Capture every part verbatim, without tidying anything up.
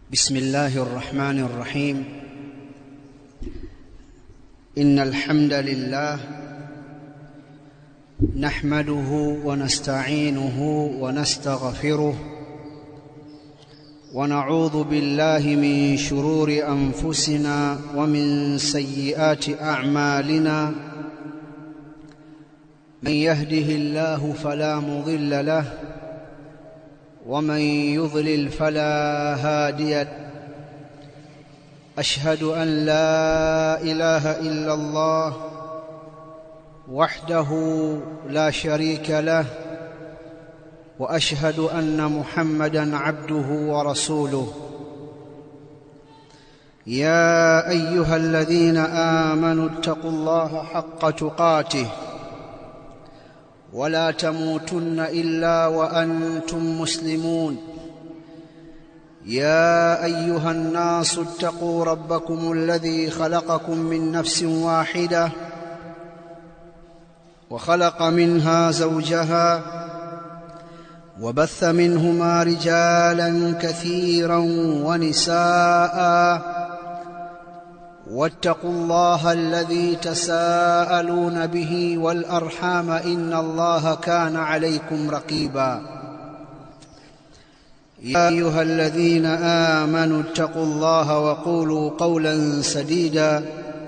بسم الله الرحمن الرحيم. إن الحمد لله نحمده ونستعينه ونستغفره ونعوذ بالله من شرور أنفسنا ومن سيئات أعمالنا. من يهده الله فلا مضل له ومن يضلل فلا هادي له. أشهد أن لا إله إلا الله وحده لا شريك له، وأشهد أن محمدًا عبده ورسوله. يا أيها الذين آمنوا اتقوا الله حق تقاته ولا تموتن إلا وأنتم مسلمون. يا أيها الناس اتقوا ربكم الذي خلقكم من نفس واحدة وخلق منها زوجها وبث منهما رجالا كثيرا ونساء، واتقوا الله الذي تساءلون به والأرحام إن الله كان عليكم رقيبا. يا أيها الذين آمنوا اتقوا الله وقولوا قولا سديدا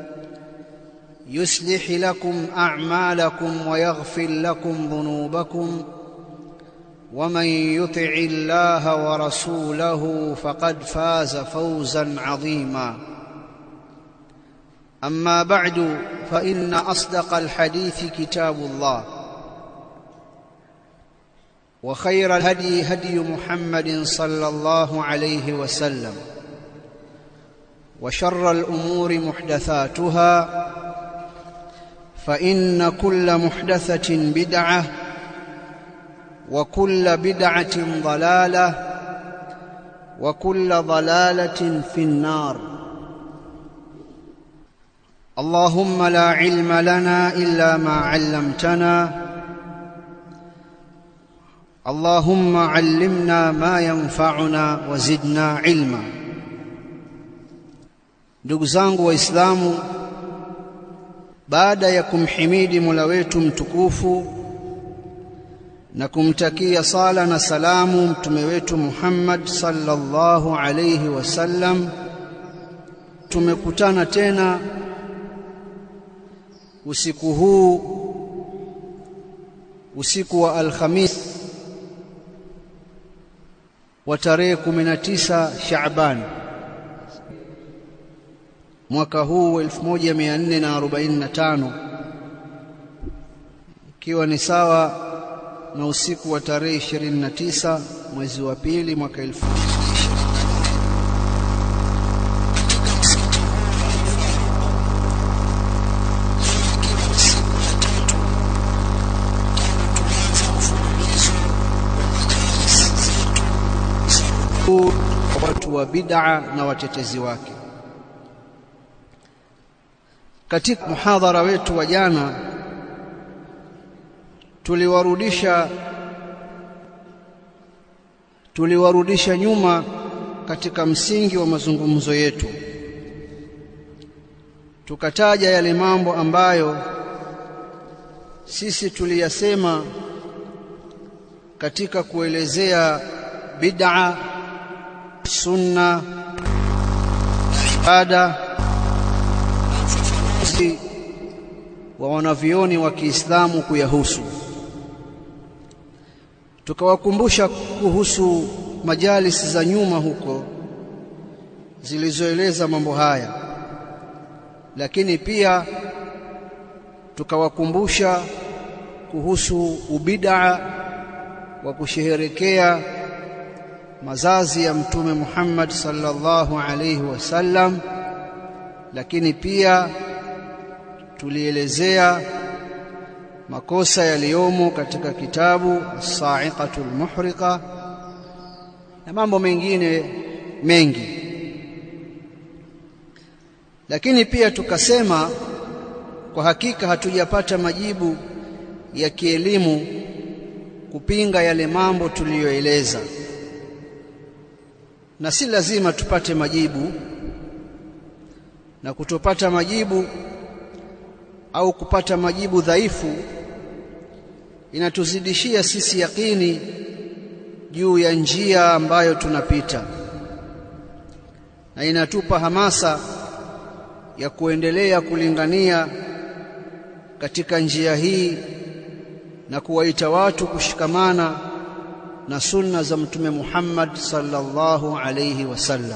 يصلح لكم أعمالكم ويغفر لكم ذنوبكم، ومن يطع الله ورسوله فقد فاز فوزا عظيما. أما بعد، فإن أصدق الحديث كتاب الله، وخير الهدي هدي محمد صلى الله عليه وسلم، وشر الأمور محدثاتها، فإن كل محدثة بدعة وكل بدعة ضلالة وكل ضلالة في النار. اللهم لا علم لنا إلا ما علمتنا، اللهم علمنا ما ينفعنا وزدنا علما. Ndugu zangu Waislamu, baada ya kumhimidi Mola wetu mtukufu na kumtakia sala na salamu mtume wetu Muhammad sallallahu alayhi wasallam, tumekutana tena usiku huu, usiku wa Alhamis wa tarehe kumi na tisa Shaaban mwaka huu elfu moja mia nne arobaini na tano, ikiwa ni sawa na usiku wa tarehe ishirini na tisa mwezi wa pili mwaka elfu watu wa bid'a na watetezi wake. Katika muhadhara wetu wa jana tuliwarudisha tuliwarudisha nyuma katika msingi wa mazungumzo yetu, tukataja yale mambo ambayo sisi tuliyasema katika kuelezea bid'a, sunna, ibada wa wanavyoni wa Kiislamu kuyahusu. Tukawakumbusha kuhusu majalis za nyuma huko zilizoeleza mambo haya, lakini pia tukawakumbusha kuhusu ubid'a wa kusherehekea mazazi ya Mtume Muhammad sallallahu alayhi wasallam, lakini pia tulielezea makosa yaliyomo katika kitabu As-Sa'iqatul Muhriqa na mambo mengine mengi. Lakini pia tukasema kwa hakika hatujapata majibu ya kielimu kupinga yale mambo tuliyoeleza. na si lazima tupate majibu, na kutopata majibu au kupata majibu dhaifu inatuzidishia sisi yakini juu ya njia ambayo tunapita, na inatupa hamasa ya kuendelea kulingania katika njia hii na kuwaita watu kushikamana na sunna za Mtume Muhammad sallallahu alayhi wasallam.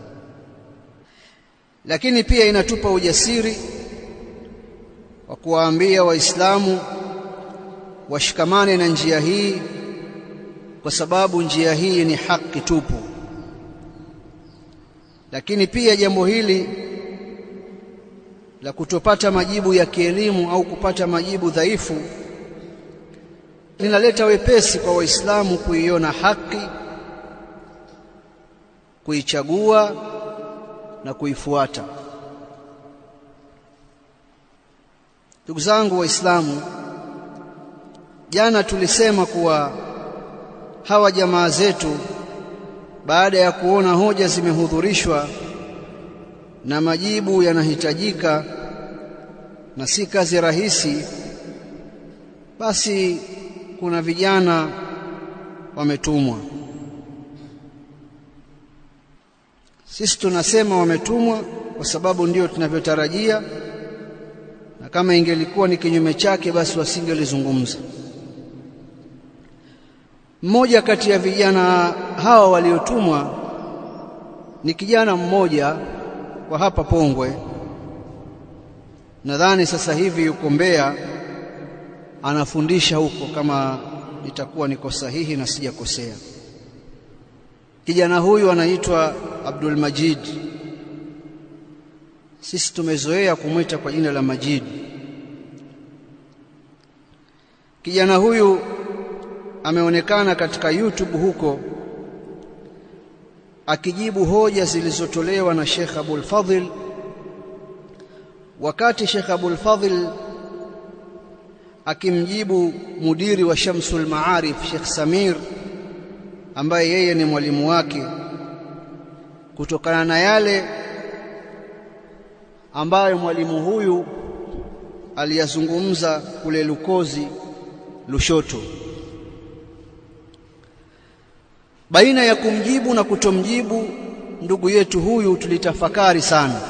Lakini pia inatupa ujasiri wa kuwaambia Waislamu washikamane na njia hii, kwa sababu njia hii ni haki tupu. Lakini pia jambo hili la kutopata majibu ya kielimu au kupata majibu dhaifu linaleta wepesi kwa Waislamu kuiona haki, kuichagua na kuifuata. Ndugu zangu Waislamu, jana tulisema kuwa hawa jamaa zetu baada ya kuona hoja zimehudhurishwa na majibu yanahitajika na si kazi rahisi, basi kuna vijana wametumwa. Sisi tunasema wametumwa kwa sababu ndio tunavyotarajia, na kama ingelikuwa ni kinyume chake basi wasingelizungumza. Mmoja kati ya vijana hawa waliotumwa ni kijana mmoja wa hapa Pongwe, nadhani sasa hivi yuko Mbeya anafundisha huko, kama nitakuwa niko sahihi na sijakosea. Kijana huyu anaitwa Abdul Majid. Sisi tumezoea kumwita kwa jina la Majid. Kijana huyu ameonekana katika YouTube huko akijibu hoja zilizotolewa na Sheikh Abul Fadhil, wakati Sheikh Abul Fadhil akimjibu mudiri wa Shamsul Maarif Sheikh Samir, ambaye yeye ni mwalimu wake, kutokana na yale ambayo mwalimu huyu aliyazungumza kule Lukozi Lushoto. Baina ya kumjibu na kutomjibu ndugu yetu huyu tulitafakari sana,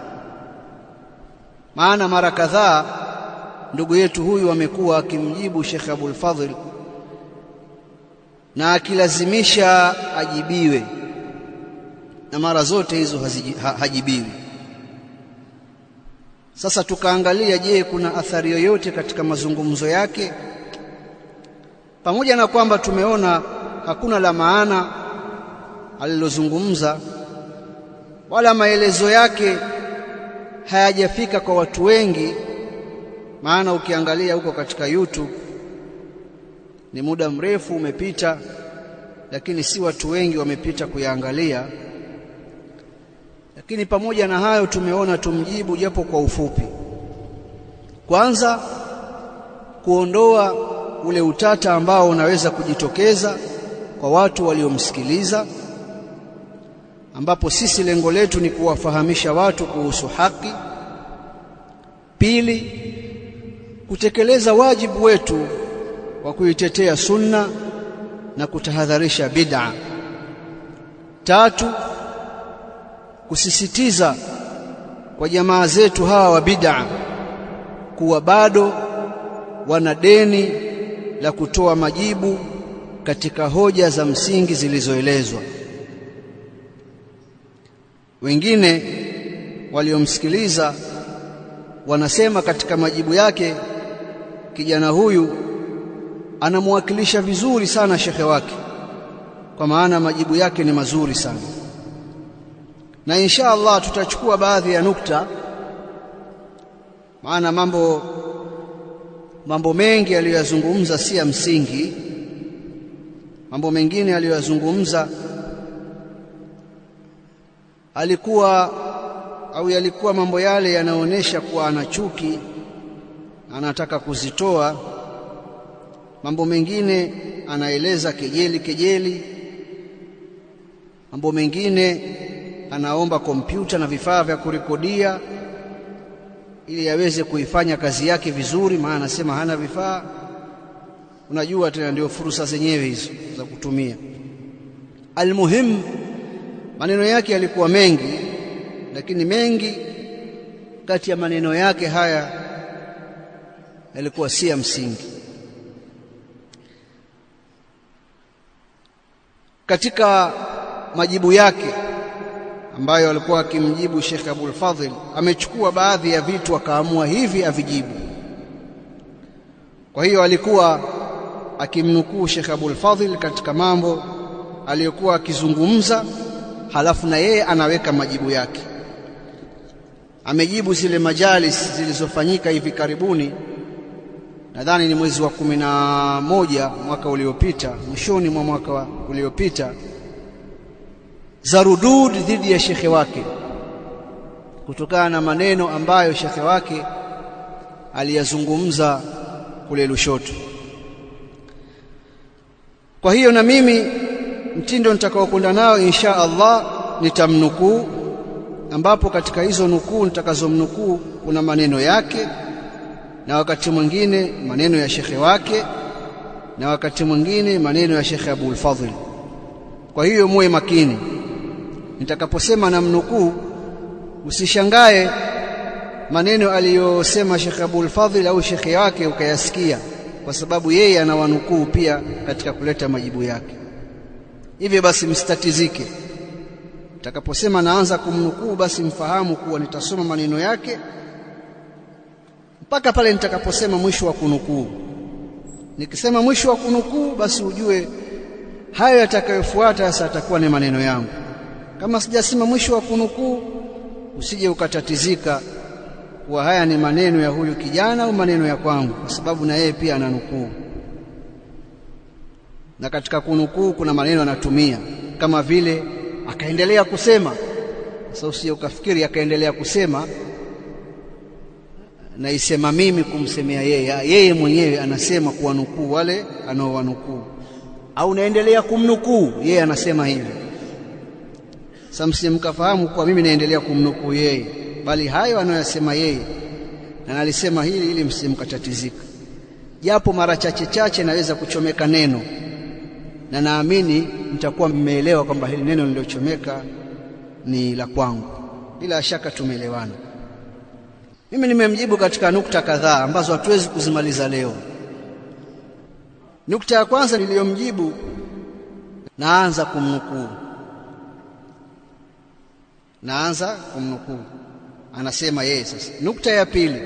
maana mara kadhaa ndugu yetu huyu amekuwa akimjibu Sheikh Abul Fadhil na akilazimisha ajibiwe, na mara zote hizo hajibiwi. Sasa tukaangalia, je, kuna athari yoyote katika mazungumzo yake? Pamoja na kwamba tumeona hakuna la maana alilozungumza, wala maelezo yake hayajafika kwa watu wengi, maana ukiangalia huko katika YouTube ni muda mrefu umepita, lakini si watu wengi wamepita kuyaangalia. Lakini pamoja na hayo tumeona tumjibu japo kwa ufupi. Kwanza, kuondoa ule utata ambao unaweza kujitokeza kwa watu waliomsikiliza, ambapo sisi lengo letu ni kuwafahamisha watu kuhusu haki. Pili, kutekeleza wajibu wetu wa kuitetea sunna na kutahadharisha bid'a. Tatu, kusisitiza kwa jamaa zetu hawa wa bid'a kuwa bado wana deni la kutoa majibu katika hoja za msingi zilizoelezwa. Wengine waliomsikiliza wanasema katika majibu yake kijana huyu anamwakilisha vizuri sana shekhe wake, kwa maana majibu yake ni mazuri sana. Na insha Allah tutachukua baadhi ya nukta, maana mambo mambo mengi aliyozungumza si ya msingi. Mambo mengine aliyozungumza alikuwa au yalikuwa mambo yale yanaonesha kuwa ana chuki, anataka kuzitoa. Mambo mengine anaeleza kejeli kejeli. mambo mengine anaomba kompyuta na vifaa vya kurekodia ili aweze kuifanya kazi yake vizuri, maana anasema hana vifaa. Unajua tena ndio fursa zenyewe hizo za kutumia. Almuhim, maneno yake yalikuwa mengi, lakini mengi kati ya maneno yake haya yalikuwa si ya msingi. Katika majibu yake ambayo alikuwa akimjibu Sheikh Abul Fadhil, amechukua baadhi ya vitu akaamua hivi avijibu. Kwa hiyo alikuwa akimnukuu Sheikh Abul Fadhil katika mambo aliyokuwa akizungumza, halafu na yeye anaweka majibu yake. Amejibu zile majalis zilizofanyika hivi karibuni, nadhani ni mwezi wa kumi na moja mwaka uliopita, mwishoni mwa mwaka uliopita, za rudud dhidi ya shekhe wake, kutokana na maneno ambayo shekhe wake aliyazungumza kule Lushoto. Kwa hiyo na mimi mtindo nitakaokwenda nao insha Allah nitamnukuu, ambapo katika hizo nukuu nitakazomnukuu kuna maneno yake, na wakati mwingine maneno ya shekhe wake, na wakati mwingine maneno ya Sheikh Abul Fadhil. Kwa hiyo muwe makini nitakaposema na mnukuu, usishangae maneno aliyosema Sheikh Abul Fadhil au shekhe wake ukayasikia, kwa sababu yeye anawanukuu pia katika kuleta majibu yake. Hivyo basi msitatizike, nitakaposema naanza kumnukuu basi mfahamu kuwa nitasoma maneno yake mpaka pale nitakaposema mwisho wa kunukuu. Nikisema mwisho wa kunukuu, basi ujue hayo yatakayofuata sasa atakuwa ni maneno yangu. Kama sijasema mwisho wa kunukuu, usije ukatatizika kuwa haya ni maneno ya huyu kijana au maneno ya kwangu, kwa sababu na yeye pia ananukuu, na katika kunukuu kuna maneno anatumia, kama vile akaendelea kusema. Sasa usije ukafikiri akaendelea kusema na isema mimi kumsemea yeye. Yeye mwenyewe anasema kuwanukuu wale anaowanukuu, au naendelea kumnukuu yeye, anasema hivi. Sasa msimkafahamu kwa mimi naendelea kumnukuu yeye, bali hayo anayosema yeye, na nalisema hili ili msimkatatizika. Japo mara chache chache naweza kuchomeka neno, na naamini mtakuwa mmeelewa kwamba hili neno nililochomeka ni la kwangu. Bila shaka tumeelewana. Mimi nimemjibu katika nukta kadhaa ambazo hatuwezi kuzimaliza leo. Nukta ya kwanza niliyomjibu, naanza kumnukuu. Naanza kumnukuu. Anasema yeye sasa. Nukta ya pili,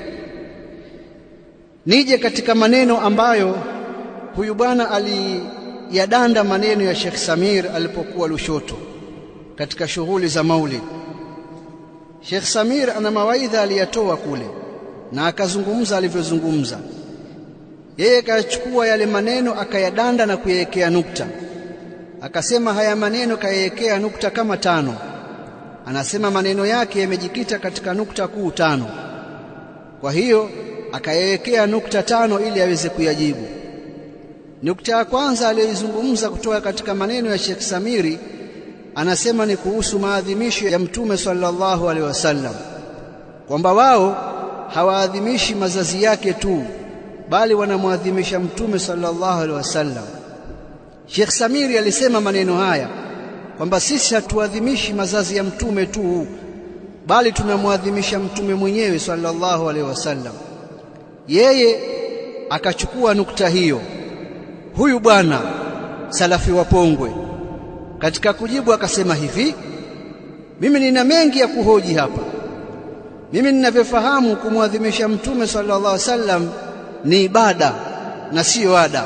nije katika maneno ambayo huyu bwana aliyadanda maneno ya Sheikh Samir alipokuwa Lushoto katika shughuli za Maulid. Sheikh Samir ana mawaidha aliyatoa kule na akazungumza alivyozungumza. Yeye kachukua yale maneno akayadanda na kuyawekea nukta. Akasema haya maneno kayawekea nukta kama tano. Anasema maneno yake yamejikita katika nukta kuu tano. Kwa hiyo akayawekea nukta tano ili aweze kuyajibu. Nukta ya kwanza aliyozungumza kutoka katika maneno ya Sheikh Samiri, anasema ni kuhusu maadhimisho ya Mtume sallallahu alaihi wasallam, kwamba wao hawaadhimishi mazazi yake tu, bali wanamwadhimisha Mtume sallallahu alaihi wasallam. Sheikh Samiri alisema maneno haya kwamba sisi hatuadhimishi mazazi ya Mtume tu, bali tunamwadhimisha Mtume mwenyewe sallallahu alaihi wasallam. Yeye akachukua nukta hiyo. Huyu bwana salafi wa Pongwe katika kujibu akasema hivi, mimi nina mengi ya kuhoji hapa. Mimi ninavyofahamu kumwadhimisha Mtume sallallahu alaihi wasallam ni ibada na sio ada.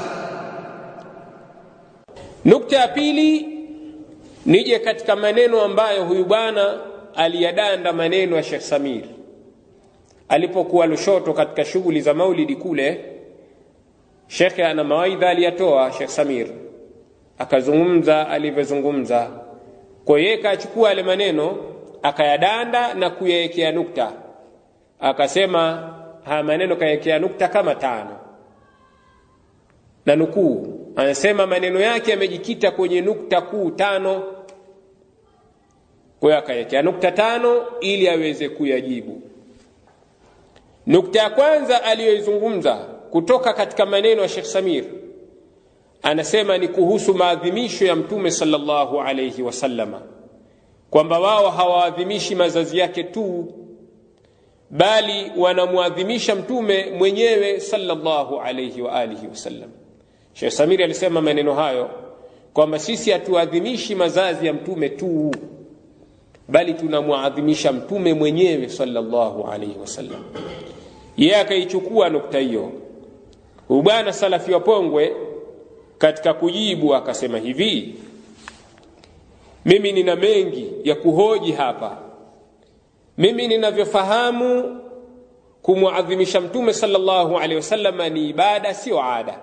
Nukta ya pili, nije katika maneno ambayo huyu bwana aliyadanda maneno ya Sheikh Samir alipokuwa Lushoto katika shughuli za Maulidi kule. Sheikh ana mawaidha aliyatoa Sheikh Samir, akazungumza alivyozungumza. Kwa hiyo akachukua yale maneno akayadanda na kuyawekea nukta. Akasema haya maneno kayawekea nukta kama tano. Na nukuu, anasema maneno yake yamejikita kwenye nukta kuu tano. Kwa hiyo akawekea nukta tano ili aweze kuyajibu. Nukta ya kwanza aliyoizungumza kutoka katika maneno ya Sheikh Samir, anasema ni kuhusu maadhimisho ya Mtume sallallahu alayhi wasallama, kwamba wao hawaadhimishi mazazi yake tu, bali wanamuadhimisha Mtume mwenyewe sallallahu alayhi wa alihi wasallam. Sheikh Samir alisema maneno hayo kwamba sisi hatuadhimishi mazazi ya Mtume tu, bali tunamuadhimisha Mtume mwenyewe sallallahu alayhi wasallam. Yeye akaichukua nukta hiyo. Bwana Salafi wa Pongwe katika kujibu akasema hivi, mimi nina mengi ya kuhoji hapa. Mimi ninavyofahamu kumuadhimisha Mtume sallallahu alaihi wasallam ni ibada, sio ada.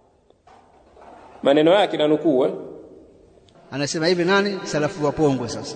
Maneno yake nanukuu eh? Anasema hivi nani? Salafi wa Pongwe. Sasa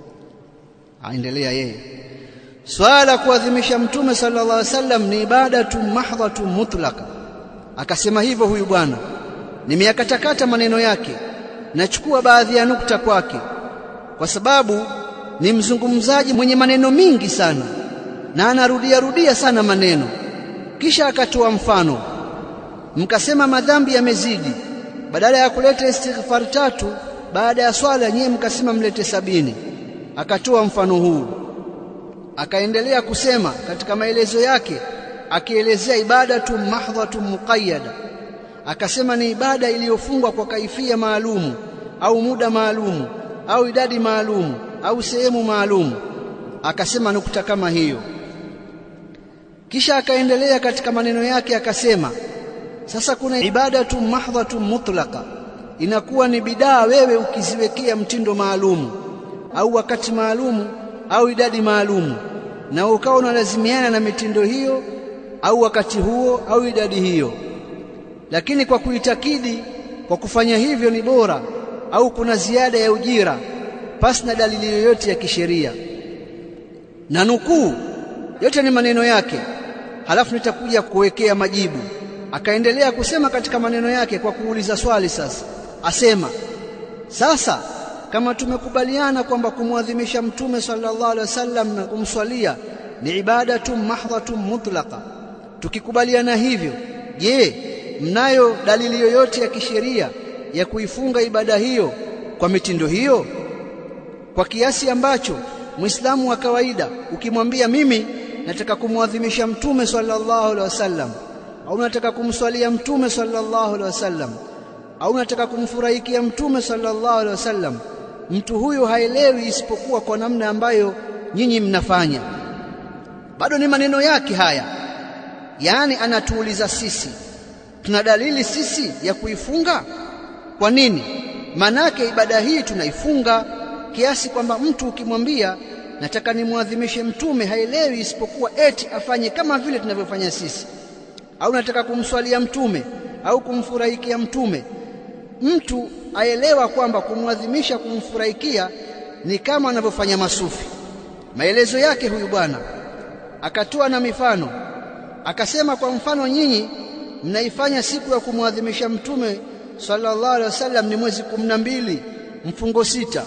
aendelea yeye, swala kuadhimisha Mtume sallallahu alaihi wasallam ni ibada tu mahdhatu mutlaka. Akasema hivyo huyu bwana, nimeyakatakata maneno yake, nachukua baadhi ya nukta kwake, kwa sababu ni mzungumzaji mwenye maneno mingi sana na anarudia rudia sana maneno. Kisha akatoa mfano, mkasema madhambi yamezidi, badala ya kuleta istighfar tatu baada ya swala nyinyi mkasema mlete sabini. Akatoa mfano huu, akaendelea kusema katika maelezo yake, akielezea ibada tu mahdhatu muqayyada, akasema ni ibada iliyofungwa kwa kaifia maalumu au muda maalumu au idadi maalumu au sehemu maalumu. Akasema nukta kama hiyo. Kisha akaendelea katika maneno yake akasema, sasa kuna ibada tu mahdhatu mutlaka, inakuwa ni bidaa wewe ukiziwekea mtindo maalumu au wakati maalumu au idadi maalumu, na ukawa unalazimiana na mitindo hiyo au wakati huo au idadi hiyo, lakini kwa kuitakidi kwa kufanya hivyo ni bora au kuna ziada ya ujira pasi na dalili yoyote ya kisheria. Na nukuu yote ni maneno yake, halafu nitakuja kuwekea majibu. Akaendelea kusema katika maneno yake kwa kuuliza swali. Sasa asema, sasa kama tumekubaliana kwamba kumwadhimisha Mtume sallallahu alaihi wasallam na kumswalia ni ibada tu mahdhatu mutlaka, tukikubaliana hivyo, je, mnayo dalili yoyote ya kisheria ya kuifunga ibada hiyo kwa mitindo hiyo, kwa kiasi ambacho Muislamu wa kawaida ukimwambia mimi nataka kumwadhimisha Mtume sallallahu alaihi wasallam, au nataka kumswalia Mtume sallallahu alaihi wasallam, au nataka kumfurahikia Mtume sallallahu alaihi wasallam, mtu huyo haelewi isipokuwa kwa namna ambayo nyinyi mnafanya? Bado ni maneno yake haya. Yaani anatuuliza sisi, tuna dalili sisi ya kuifunga? Kwa nini? Manake ibada hii tunaifunga kiasi kwamba mtu ukimwambia nataka nimwadhimishe Mtume haelewi isipokuwa eti afanye kama vile tunavyofanya sisi, au nataka kumswalia Mtume au kumfurahikia Mtume. Mtu aelewa kwamba kumwadhimisha, kumfurahikia ni kama anavyofanya masufi. Maelezo yake huyu bwana akatoa na mifano, akasema kwa mfano, nyinyi mnaifanya siku ya kumwadhimisha Mtume sallallahu alaihi wasallam ni mwezi kumi na mbili mfungo sita.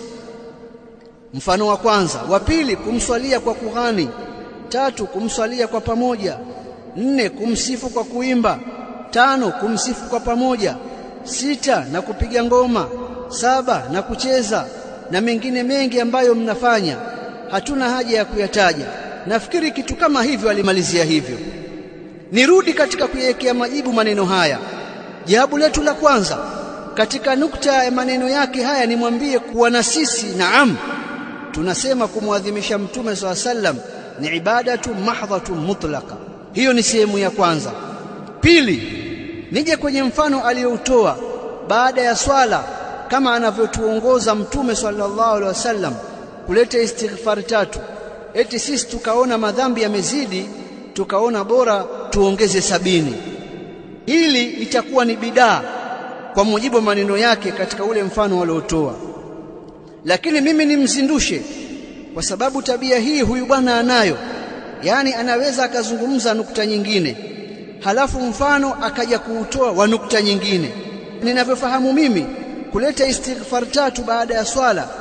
Mfano wa kwanza. Wa pili, kumswalia kwa kughani. Tatu, kumswalia kwa pamoja. Nne, kumsifu kwa kuimba. Tano, kumsifu kwa pamoja. Sita, na kupiga ngoma. Saba, na kucheza, na mengine mengi ambayo mnafanya, hatuna haja ya kuyataja. Nafikiri kitu kama hivyo alimalizia hivyo. Nirudi katika kuiwekea majibu maneno haya. Jawabu letu la kwanza katika nukta ya maneno yake haya, nimwambie kuwa na sisi naam tunasema kumwadhimisha Mtume swalla sallam ni ibadatu mahdhatu mutlaka. Hiyo ni sehemu ya kwanza. Pili, nije kwenye mfano aliyoutoa baada ya swala, kama anavyotuongoza Mtume sallallahu alaihi wasallam kuleta istighfar tatu. Eti sisi tukaona madhambi yamezidi, tukaona bora tuongeze sabini. Hili itakuwa ni bidaa kwa mujibu wa maneno yake katika ule mfano aliotoa. Lakini mimi nimzindushe, kwa sababu tabia hii huyu bwana anayo. Yaani anaweza akazungumza nukta nyingine, halafu mfano akaja kuutoa wa nukta nyingine. Ninavyofahamu mimi, kuleta istighfar tatu baada ya swala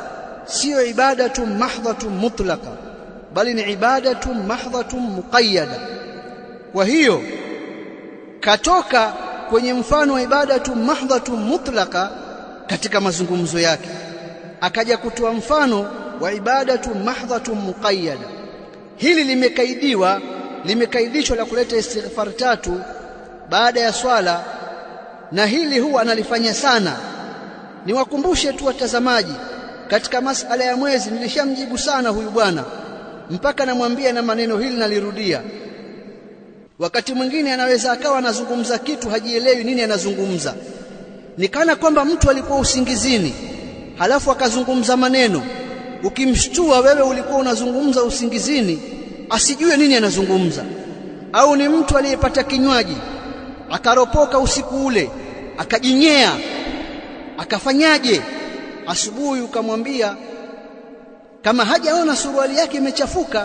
sio ibadatu mahdhatu mutlaqa, bali ni ibadatu mahdhatu muqayyada. Kwa hiyo katoka kwenye mfano wa ibadatu mahdhatu mutlaqa katika mazungumzo yake, akaja kutoa mfano wa ibadatu mahdhatu muqayyada. Hili limekaidiwa limekaidishwa la kuleta istighfar tatu baada ya swala, na hili huwa analifanya sana. Niwakumbushe tu watazamaji, katika masala ya mwezi nilishamjibu sana huyu bwana, mpaka namwambia na maneno hili nalirudia. Wakati mwingine anaweza akawa anazungumza kitu hajielewi nini anazungumza, nikana kwamba mtu alikuwa usingizini halafu akazungumza maneno, ukimshtua wewe ulikuwa unazungumza usingizini asijue nini anazungumza. Au ni mtu aliyepata kinywaji akaropoka usiku ule akajinyea, akafanyaje? Asubuhi ukamwambia kama hajaona suruali yake imechafuka,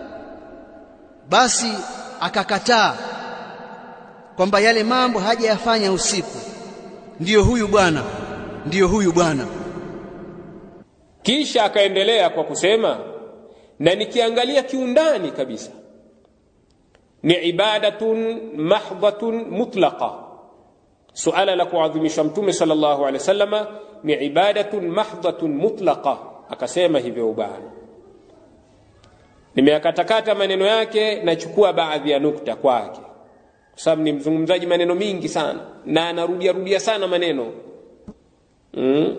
basi akakataa kwamba yale mambo hajayafanya usiku. Ndiyo huyu bwana, ndiyo huyu bwana. Kisha akaendelea kwa kusema, na nikiangalia kiundani kabisa, ni ibadatun mahdhatun mutlaqa. Suala la kuadhimisha Mtume sallallahu alaihi wasallama ni ibadatun mahdhatun mutlaqa. Akasema hivyo ubana. Nimeakatakata maneno yake, nachukua baadhi ya nukta kwake, kwa sababu ni mzungumzaji maneno mingi sana na anarudia rudia sana maneno. Mm.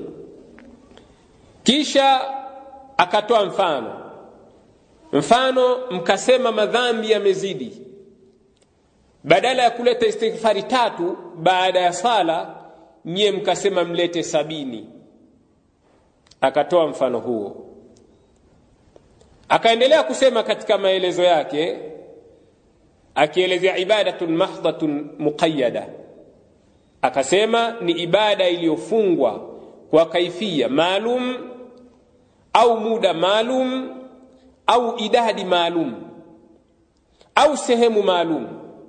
Kisha akatoa mfano. Mfano, mkasema madhambi yamezidi, badala ya kuleta istighfari tatu baada ya sala, nyie mkasema mlete sabini. Akatoa mfano huo. Akaendelea kusema katika maelezo yake, akielezea ibadatun mahdhatun muqayyada, akasema ni ibada iliyofungwa kwa kaifia maalum au muda maalum au idadi maalum au sehemu maalum.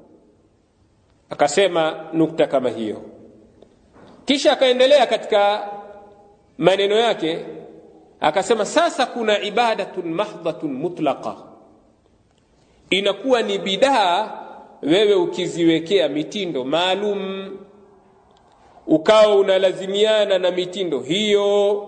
Akasema nukta kama hiyo. Kisha akaendelea katika maneno yake akasema, sasa kuna ibadatun mahdhatun mutlaqa, inakuwa ni bidaa wewe ukiziwekea mitindo maalum, ukawa unalazimiana na mitindo hiyo,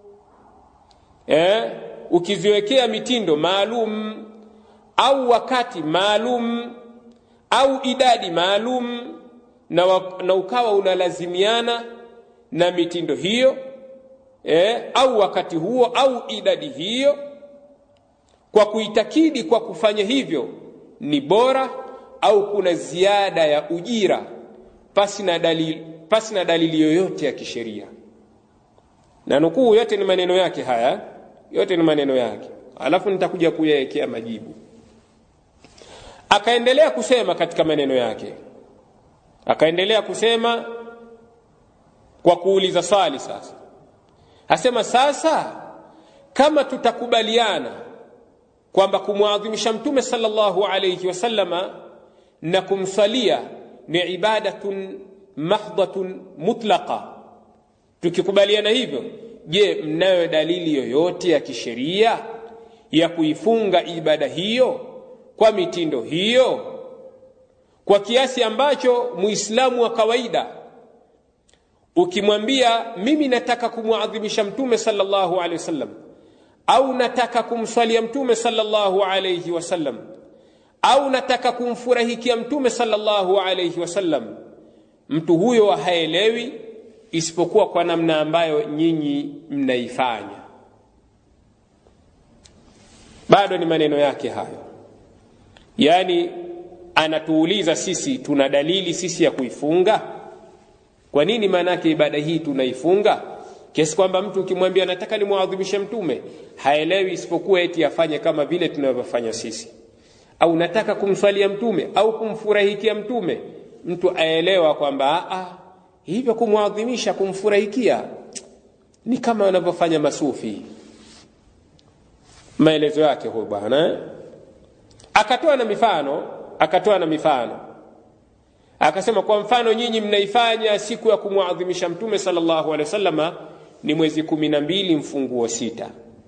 eh ukiziwekea mitindo maalum au wakati maalum au idadi maalum, na, na ukawa unalazimiana na mitindo hiyo, eh au wakati huo au idadi hiyo, kwa kuitakidi kwa kufanya hivyo ni bora au kuna ziada ya ujira pasi na dalili pasi na dalili yoyote ya kisheria. Na nukuu yote ni maneno yake haya, yote ni maneno yake, alafu nitakuja kuyawekea majibu. Akaendelea kusema katika maneno yake, akaendelea kusema kwa kuuliza swali sasa. Asema sasa kama tutakubaliana kwamba kumwadhimisha Mtume sallallahu alayhi wasallama na kumsalia ni ibadatun mahdhatun mutlaqa, tukikubaliana hivyo, je, mnayo dalili yoyote ya kisheria ya kuifunga ibada hiyo kwa mitindo hiyo, kwa kiasi ambacho Muislamu wa kawaida ukimwambia mimi nataka kumwadhimisha Mtume sallallahu alayhi wasallam au nataka kumswalia Mtume sallallahu alayhi wasallam au nataka kumfurahikia Mtume sallallahu alayhi wasallam, mtu huyo haelewi isipokuwa kwa namna ambayo nyinyi mnaifanya. Bado ni maneno yake hayo. Yani anatuuliza sisi tuna dalili sisi ya kuifunga. Kwa nini maana ibada hii tunaifunga? Kiasi kwamba mtu ukimwambia nataka nimuadhimishe Mtume, haelewi isipokuwa eti afanye kama vile tunavyofanya sisi. Au nataka kumswalia Mtume au kumfurahikia Mtume, mtu aelewa kwamba a hivyo kumuadhimisha kumfurahikia ni kama wanavyofanya masufi. Maelezo yake huyo bwana. Akatoa na mifano, akatoa na mifano. Akasema kwa mfano nyinyi mnaifanya siku ya kumuadhimisha Mtume sallallahu alaihi wasallama ni mwezi kumi na mbili mfunguo sita.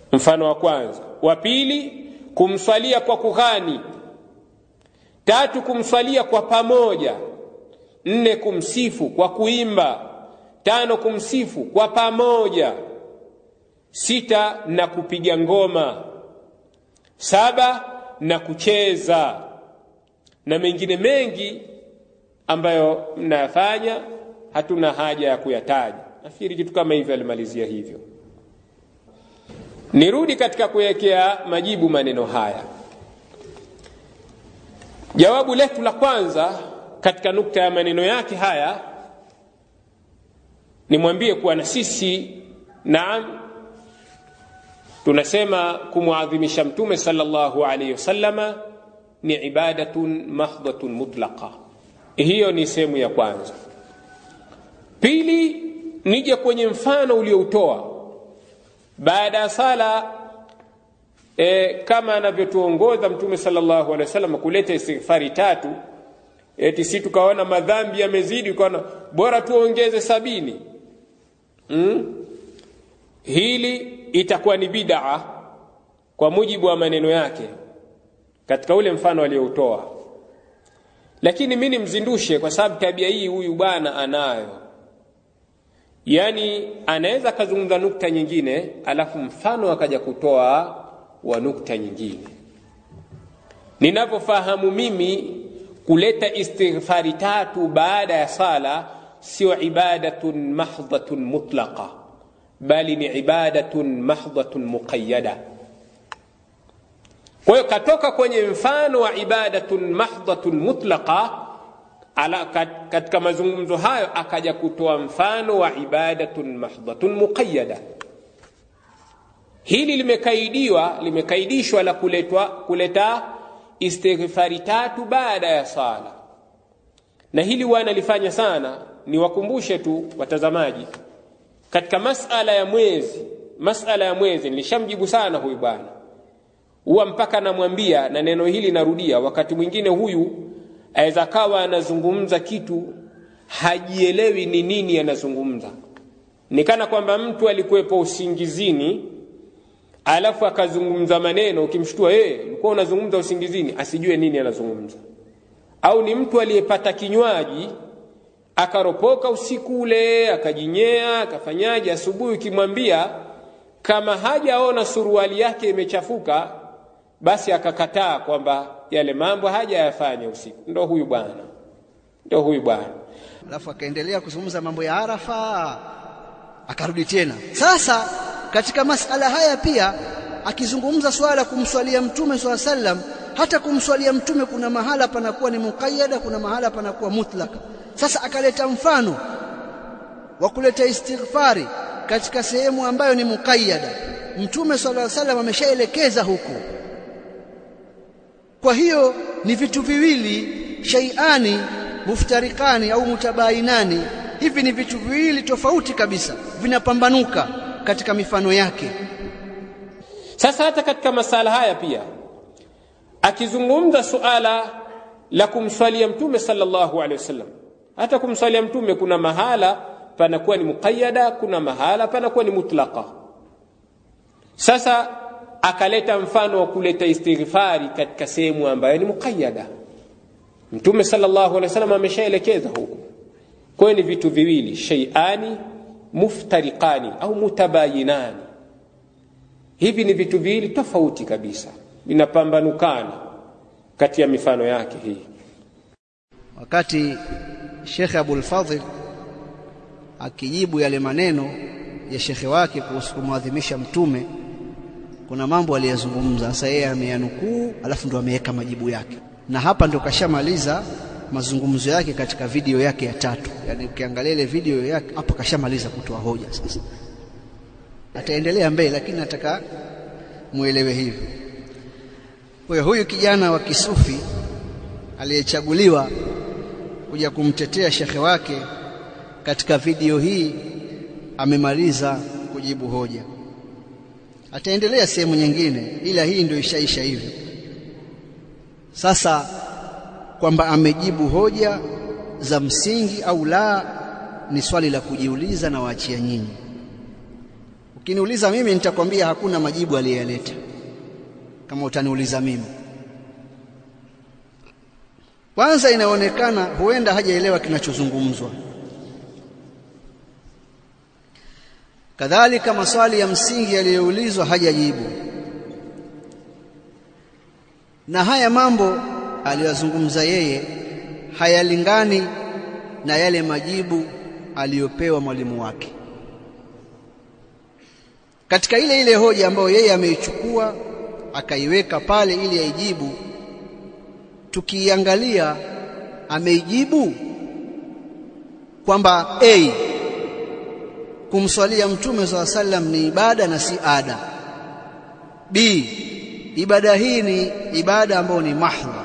mfano wa kwanza. Wa pili, kumswalia kwa kughani. Tatu, kumswalia kwa pamoja. Nne, kumsifu kwa kuimba. Tano, kumsifu kwa pamoja. Sita, na kupiga ngoma. Saba, na kucheza, na mengine mengi ambayo mnafanya hatuna haja ya kuyataja. Nafikiri kitu kama hivyo alimalizia hivyo. Nirudi katika kuwekea majibu maneno haya. Jawabu letu la kwanza katika nukta ya maneno yake haya, nimwambie kuwa na sisi naam tunasema kumuadhimisha Mtume sallallahu alayhi wasallama ni ibadatun mahdhatun mutlaqa. Hiyo ni sehemu ya kwanza. Pili, nije kwenye mfano ulioutoa baada ya sala, e, kama anavyotuongoza Mtume sallallahu alaihi wasallam kuleta istighfari tatu. Eti si tukaona madhambi yamezidi ukaona bora tuongeze sabini. Mm? Hili itakuwa ni bid'a kwa mujibu wa maneno yake katika ule mfano aliyoutoa. Lakini mimi nimzindushe kwa sababu tabia hii huyu bwana anayo. Yani anaweza kazungumza nukta nyingine alafu mfano akaja kutoa wa nukta nyingine. Ninapofahamu mimi, kuleta istighfari tatu baada ya sala sio ibadatun mahdhatun mutlaqa, bali ni ibadatun mahdhatun muqayyada. Kwa hiyo katoka kwenye mfano wa ibadatun mahdhatun mutlaqa ala katika mazungumzo hayo akaja kutoa mfano wa ibadatun mahdhatun muqayyada. Hili limekaidiwa limekaidishwa la kuletwa kuleta istighfari tatu baada ya sala. Na hili wanalifanya sana, ni wakumbushe tu watazamaji katika masala ya mwezi. Masala ya mwezi nilishamjibu sana huyu bwana. Huwa mpaka namwambia, na neno hili narudia, wakati mwingine huyu aweza kawa anazungumza kitu hajielewi ni nini anazungumza. Nikana kwamba mtu alikuwepo usingizini alafu akazungumza maneno, ukimshtua eh hey, ulikuwa unazungumza usingizini, asijue nini anazungumza. Au ni mtu aliyepata kinywaji akaropoka usiku ule akajinyea akafanyaje, asubuhi ukimwambia kama hajaona suruali yake imechafuka basi akakataa kwamba yale mambo hajayafanya usiku. Ndio huyu bwana. Ndio huyu bwana. Alafu akaendelea kuzungumza mambo ya Arafa, akarudi tena. Sasa katika masala haya pia akizungumza swala kumswalia Mtume swalla sallam, hata kumswalia Mtume kuna mahala panakuwa ni muqayyada, kuna mahala panakuwa mutlaka. Sasa akaleta mfano wa kuleta istighfari katika sehemu ambayo ni muqayyada. Mtume swalla alaihi wasallam ameshaelekeza huko. Kwa hiyo ni vitu viwili, shay'ani muftarikani au mutabayinani. Hivi ni vitu viwili tofauti kabisa, vinapambanuka katika mifano yake. Sasa hata katika masala haya pia akizungumza suala la kumswalia Mtume sallallahu alaihi wasallam, hata kumswalia Mtume kuna mahala panakuwa ni muqayyada, kuna mahala panakuwa ni mutlaqa. Sasa akaleta mfano wa kuleta istighfari katika sehemu ambayo ni muqayyada. Mtume sallallahu alaihi wasallam ameshaelekeza huko. Kwa hiyo ni vitu viwili, shay'ani muftariqani au mutabayinani. Hivi ni vitu viwili tofauti kabisa, vinapambanukana kati ya mifano yake hii. Wakati Sheikh Abul Fadhil akijibu yale maneno ya shekhe wake kuhusu kumwadhimisha Mtume, kuna mambo aliyazungumza. Sasa yeye ameyanukuu alafu ndo ameweka majibu yake, na hapa ndo kashamaliza mazungumzo yake katika video yake ya tatu. Yani ukiangalia ile video yake hapo kashamaliza kutoa hoja. Sasa ataendelea mbele, lakini nataka muelewe hivi. Kwa hiyo huyu kijana wa kisufi aliyechaguliwa kuja kumtetea shekhe wake katika video hii amemaliza kujibu hoja. Ataendelea sehemu nyingine, ila hii ndio ishaisha hivi. Sasa kwamba amejibu hoja za msingi au la ni swali la kujiuliza na waachia nyinyi. Ukiniuliza mimi nitakwambia hakuna majibu aliyeleta kama utaniuliza mimi. Kwanza inaonekana huenda hajaelewa kinachozungumzwa. Kadhalika maswali ya msingi yaliyoulizwa hajajibu. Na haya mambo aliyozungumza yeye hayalingani na yale majibu aliyopewa mwalimu wake. Katika ile ile hoja ambayo yeye ameichukua akaiweka pale ili aijibu, tukiangalia ameijibu kwamba a kumswalia mtume swalla sallam ni ibada na si ada. B ibada hii ni ibada ambayo ni mahdha.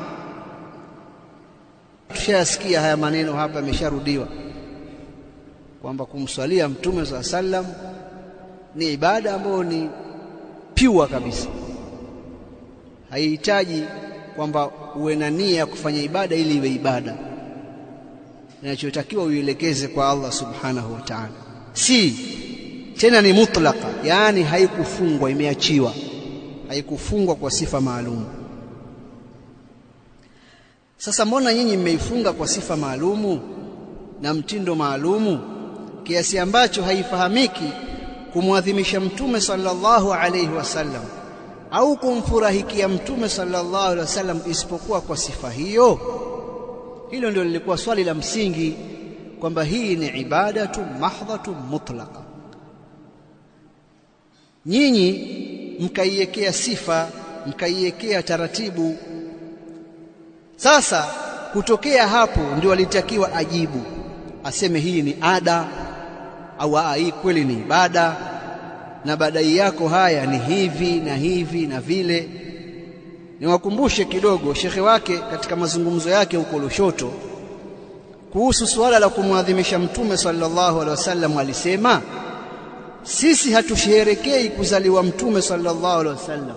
Tushasikia haya maneno hapa yamesharudiwa kwamba kumswalia mtume swalla sallam ni ibada ambayo ni pure kabisa. Haihitaji kwamba uwe na nia ya kufanya ibada ili iwe ibada. Inachotakiwa uielekeze kwa Allah subhanahu wa ta'ala. Si tena ni mutlaka, yani haikufungwa, imeachiwa, haikufungwa kwa sifa maalum. Sasa mbona nyinyi mmeifunga kwa sifa maalumu na mtindo maalumu kiasi ambacho haifahamiki kumwadhimisha mtume sallallahu alayhi wasallam au kumfurahikia mtume sallallahu alayhi wasallam isipokuwa kwa sifa hiyo? Hilo ndio lilikuwa swali la msingi, kwamba hii ni ibadatu mahdhatu mutlaqa. Nyinyi mkaiwekea sifa, mkaiwekea taratibu. Sasa kutokea hapo ndio alitakiwa ajibu, aseme hii ni ada au hii kweli ni ibada, na badai yako haya ni hivi na hivi na vile. Niwakumbushe kidogo shekhe wake katika mazungumzo yake huko Lushoto kuhusu suala la kumwadhimisha mtume sallallahu alaihi wasallam. Alisema sisi hatusherekei kuzaliwa mtume sallallahu alaihi wasallam,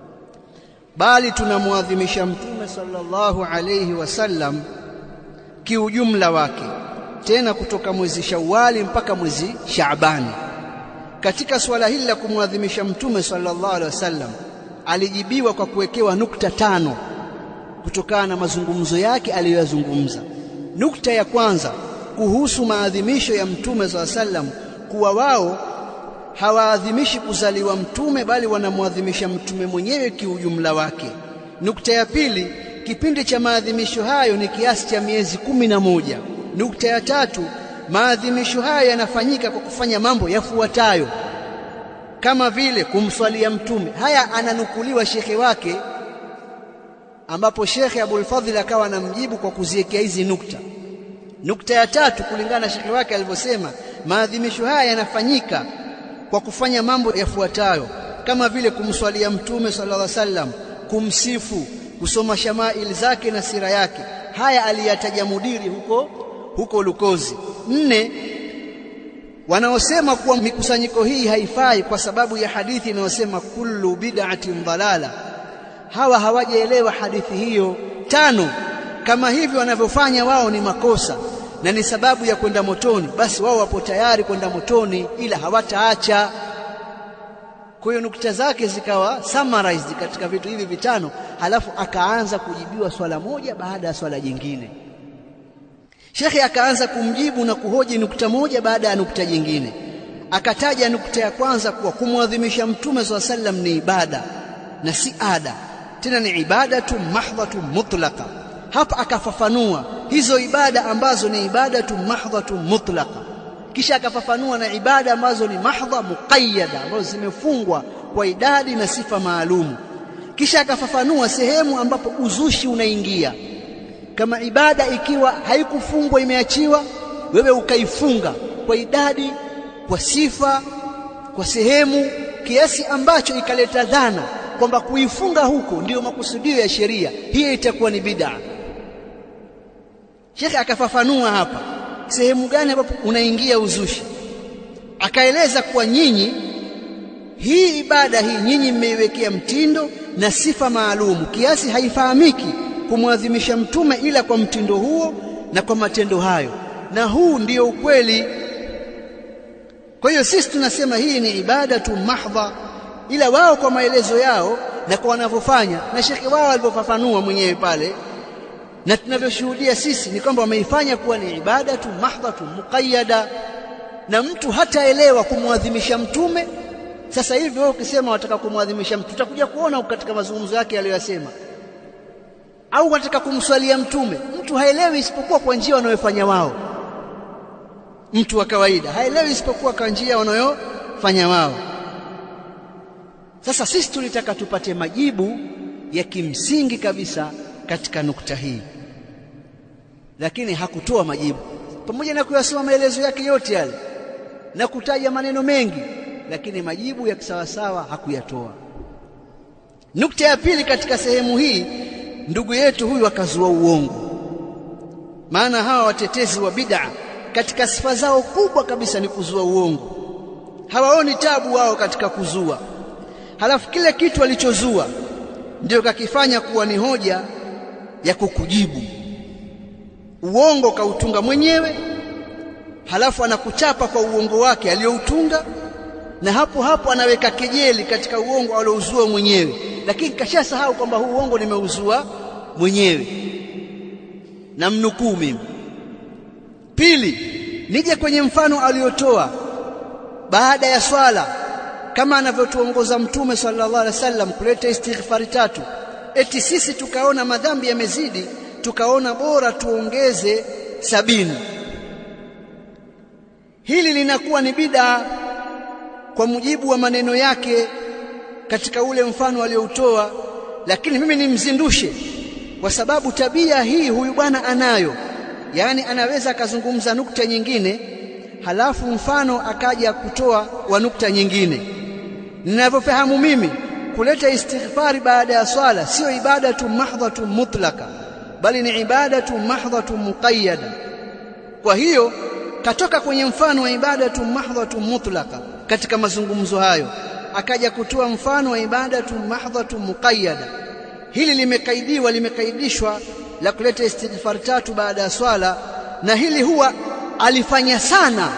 bali tunamwadhimisha mtume sallallahu alaihi wasallam kiujumla wake, tena kutoka mwezi Shawwali mpaka mwezi Shaabani. Katika swala hili la kumwadhimisha mtume sallallahu alaihi wasallam alijibiwa kwa kuwekewa nukta tano kutokana na mazungumzo yake aliyozungumza. Nukta ya kwanza kuhusu maadhimisho ya mtume sallallahu alaihi wasallam, kuwa wao hawaadhimishi kuzaliwa mtume bali wanamwadhimisha mtume mwenyewe kiujumla wake. Nukta ya pili, kipindi cha maadhimisho hayo ni kiasi cha miezi kumi na moja. Nukta ya tatu, maadhimisho hayo yanafanyika kwa kufanya mambo yafuatayo kama vile kumswalia mtume. Haya ananukuliwa shekhe wake, ambapo Shekhe Abul Fadhil akawa anamjibu kwa kuziwekea hizi nukta. Nukta ya tatu, kulingana na shekhe wake alivyosema, maadhimisho haya yanafanyika kwa kufanya mambo yafuatayo kama vile kumswalia mtume sallallahu alaihi wasallam, kumsifu, kusoma shamail zake na sira yake. Haya aliyataja mudiri huko huko Lukozi. Nne, wanaosema kuwa mikusanyiko hii haifai kwa sababu ya hadithi inayosema kullu bid'atin dalala, hawa hawajaelewa hadithi hiyo. Tano, kama hivyo wanavyofanya wao ni makosa na ni sababu ya kwenda motoni, basi wao wapo tayari kwenda motoni ila hawataacha. Kwa hiyo nukta zake zikawa summarized katika vitu hivi vitano, halafu akaanza kujibiwa swala moja baada ya swala jingine. Shekhi akaanza kumjibu na kuhoji nukta moja baada ya nukta jingine. Akataja nukta ya kwanza kuwa kumwadhimisha mtume swalla sallam ni ibada na si ada, tena ni ibadatu mahdhatu mutlaqa. Hapa akafafanua hizo ibada ambazo ni ibadatu mahdhatu mutlaqa, kisha akafafanua na ibada ambazo ni mahdha muqayyada, ambazo zimefungwa kwa idadi na sifa maalumu. Kisha akafafanua sehemu ambapo uzushi unaingia, kama ibada ikiwa haikufungwa, imeachiwa, wewe ukaifunga kwa idadi, kwa sifa, kwa sehemu, kiasi ambacho ikaleta dhana kwamba kuifunga huko ndiyo makusudio ya sheria, hiyo itakuwa ni bid'a. Sheikh akafafanua hapa sehemu gani ambapo unaingia uzushi. Akaeleza kuwa nyinyi hii ibada hii nyinyi mmeiwekea mtindo na sifa maalumu kiasi haifahamiki kumwadhimisha mtume ila kwa mtindo huo na kwa matendo hayo, na huu ndiyo ukweli. Kwa hiyo sisi tunasema hii ni ibadatu mahdha, ila wao kwa maelezo yao na kwa wanavyofanya na shekhi wao alivyofafanua mwenyewe pale na tunavyoshuhudia sisi ni kwamba wameifanya kuwa ni ibadatu mahdhatu muqayyada, na mtu hataelewa kumwadhimisha mtume. Sasa hivi wewe ukisema wataka kumwadhimisha mtume, tutakuja kuona katika mazungumzo yake aliyosema, au wataka kumswalia mtume, mtu haelewi isipokuwa kwa njia wanayofanya wao. Mtu wa kawaida haelewi isipokuwa kwa njia wanayofanya wao. Sasa sisi tulitaka tupate majibu ya kimsingi kabisa katika nukta hii, lakini hakutoa majibu, pamoja na kuyasoma maelezo yake yote yale na kutaja maneno mengi, lakini majibu ya kisawasawa hakuyatoa. Nukta ya pili katika sehemu hii, ndugu yetu huyu akazua uongo. Maana hawa watetezi wa bid'a katika sifa zao kubwa kabisa ni kuzua uongo. Hawaoni tabu wao katika kuzua, halafu kile kitu alichozua ndio kakifanya kuwa ni hoja ya kukujibu. Uongo kautunga mwenyewe, halafu anakuchapa kwa uongo wake aliyoutunga, na hapo hapo anaweka kejeli katika uongo aliouzua mwenyewe, lakini kashasahau kwamba huu uongo nimeuzua mwenyewe. Na mnukuu mimi. Pili, nije kwenye mfano aliotoa baada ya swala, kama anavyotuongoza Mtume sallallahu alaihi wasallam kuleta istighfari tatu. Eti sisi tukaona madhambi yamezidi, tukaona bora tuongeze sabini. Hili linakuwa ni bid'a kwa mujibu wa maneno yake katika ule mfano aliotoa, lakini mimi nimzindushe kwa sababu tabia hii huyu bwana anayo. Yani anaweza akazungumza nukta nyingine halafu mfano akaja kutoa wa nukta nyingine. Ninavyofahamu mimi, kuleta istighfari baada ya swala sio ibadatu mahdhatu mutlaka, bali ni ibadatu mahdhatu muqayyada. Kwa hiyo katoka kwenye mfano wa ibadatu mahdhatu mutlaka katika mazungumzo hayo, akaja kutoa mfano wa ibadatu mahdhatu muqayyada. Hili limekaidiwa, limekaidishwa la kuleta istighfar tatu baada ya swala, na hili huwa alifanya sana.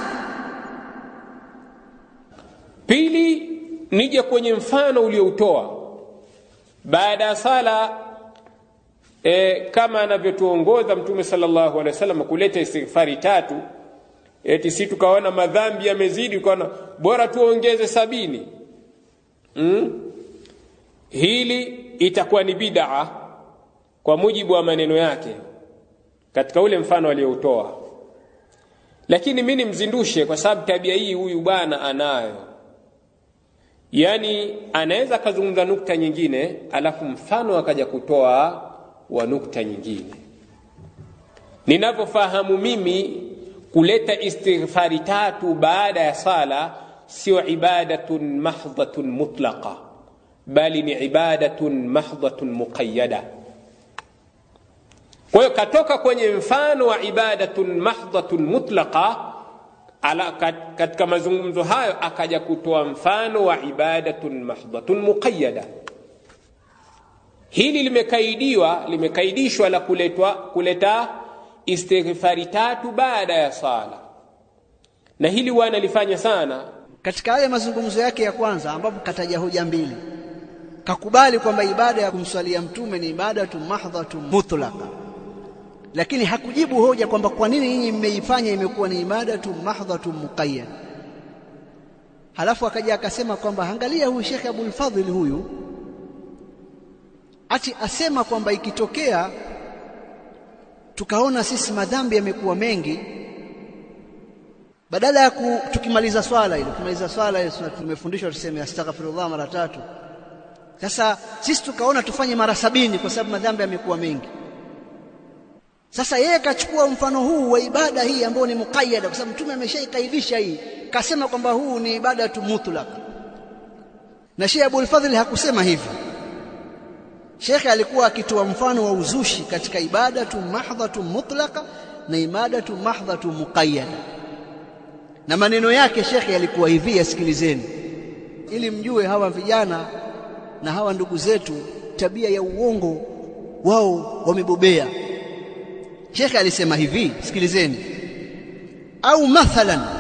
Pili, nije kwenye mfano ulioutoa baada ya sala, e, kama anavyotuongoza Mtume sallallahu alaihi wasallam kuleta istighfari tatu. Eti si tukaona madhambi yamezidi, ukaona bora tuongeze sabini. Mm? Hili itakuwa ni bid'a kwa mujibu wa maneno yake katika ule mfano aliyoutoa. Lakini mimi nimzindushe kwa sababu tabia hii huyu bwana anayo. Yani anaweza kazungumza nukta nyingine alafu mfano akaja kutoa wa nukta nyingine. Ninavyofahamu mimi, kuleta istighfari tatu baada ya sala sio ibadatun mahdhatun mutlaqa, bali ni ibadatun mahdhatun muqayyada. Kwa hiyo katoka kwenye mfano wa ibadatun mahdhatun mutlaqa ala katika mazungumzo hayo akaja kutoa mfano wa ibadatun mahdhatun muqayyada. Hili limekaidiwa limekaidishwa la kuletwa kuleta istighfari tatu baada ya sala, na hili wana lifanya sana katika haya mazungumzo yake ya kwanza, ambapo kataja hoja mbili. Kakubali kwamba ibada ya kumswalia mtume ni ibadatu mahdhatu mutlaqa, lakini hakujibu hoja kwamba kwa nini nyinyi mmeifanya imekuwa ni ibadatu mahdhatu muqayyad. Halafu akaja akasema kwamba angalia huyu Sheikh Abul Fadhil huyu ati asema kwamba ikitokea tukaona sisi madhambi yamekuwa mengi, badala ya tukimaliza swala ile tukimaliza swala ile tumefundishwa tuseme astaghfirullah mara tatu. Sasa sisi tukaona tufanye mara sabini kwa sababu madhambi yamekuwa mengi. Sasa yeye kachukua mfano huu wa ibada hii ambayo ni muqayyada, kwa sababu mtume ameshaikaidisha hii, kasema kwamba huu ni ibada tu mutlaq. Na Sheikh Abul Fadhil hakusema hivyo. Sheikh alikuwa akitoa mfano wa uzushi katika ibada tu mahdhatu mutlaqa na ibada tu mahdhatu muqayyada. Na maneno yake Sheikh yalikuwa hivi, yasikilizeni ili mjue hawa vijana na hawa ndugu zetu tabia ya uongo wao wamebobea. Sheikh alisema hivi, sikilizeni. Au mathalan,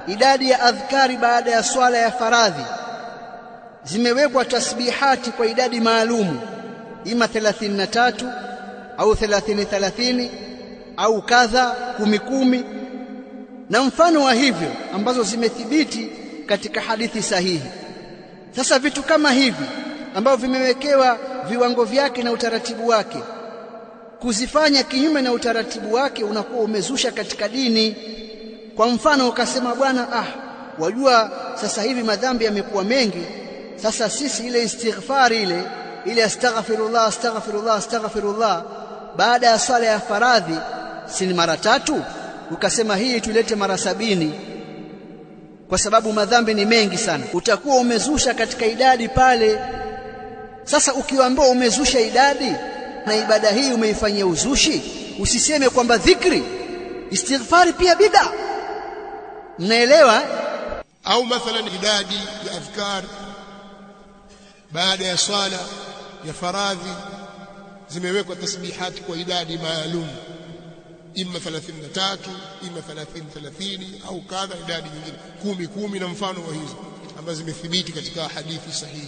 idadi ya adhkari baada ya swala ya faradhi zimewekwa tasbihati kwa idadi maalumu, ima thelathini na tatu au thelathini thelathini au kadha kumi kumi na mfano wa hivyo ambazo zimethibiti katika hadithi sahihi. Sasa vitu kama hivi ambavyo vimewekewa viwango vyake na utaratibu wake, kuzifanya kinyume na utaratibu wake unakuwa umezusha katika dini. Kwa mfano ukasema, bwana, ah wajua sasa hivi madhambi yamekuwa mengi, sasa sisi ile istighfar ile ile astaghfirullah astaghfirullah astaghfirullah baada ya swala ya faradhi si ni mara tatu, ukasema hii tulete mara sabini kwa sababu madhambi ni mengi sana, utakuwa umezusha katika idadi pale. Sasa ukiwaambia umezusha idadi na ibada hii umeifanyia uzushi, usiseme kwamba dhikri istighfari pia bid'a. Mnaelewa? Au mathalan idadi ya adhkar baada ya swala ya faradhi zimewekwa tasbihati kwa idadi maalum, ima thelathini na tatu, ima thelathini thelathini au kadha idadi nyingine kumi kumi na mfano wa hizo ambazo zimethibiti katika hadithi sahihi.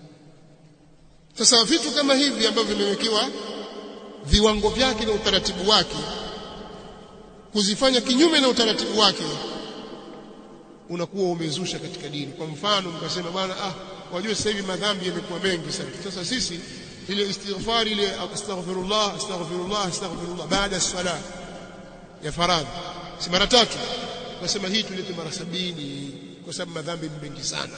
Sasa vitu kama hivi ambavyo vimewekewa viwango vyake na utaratibu wake, kuzifanya kinyume na utaratibu wake unakuwa umezusha katika dini. Kwa mfano mkasema, bwana, ah wajua sasa hivi madhambi yamekuwa mengi sana, sasa sisi ile istighfar ile astaghfirullah astaghfirullah astaghfirullah baada ya swala ya faradhi si mara tatu, wasema hii tulete mara sabini kwa sababu madhambi ni mengi sana,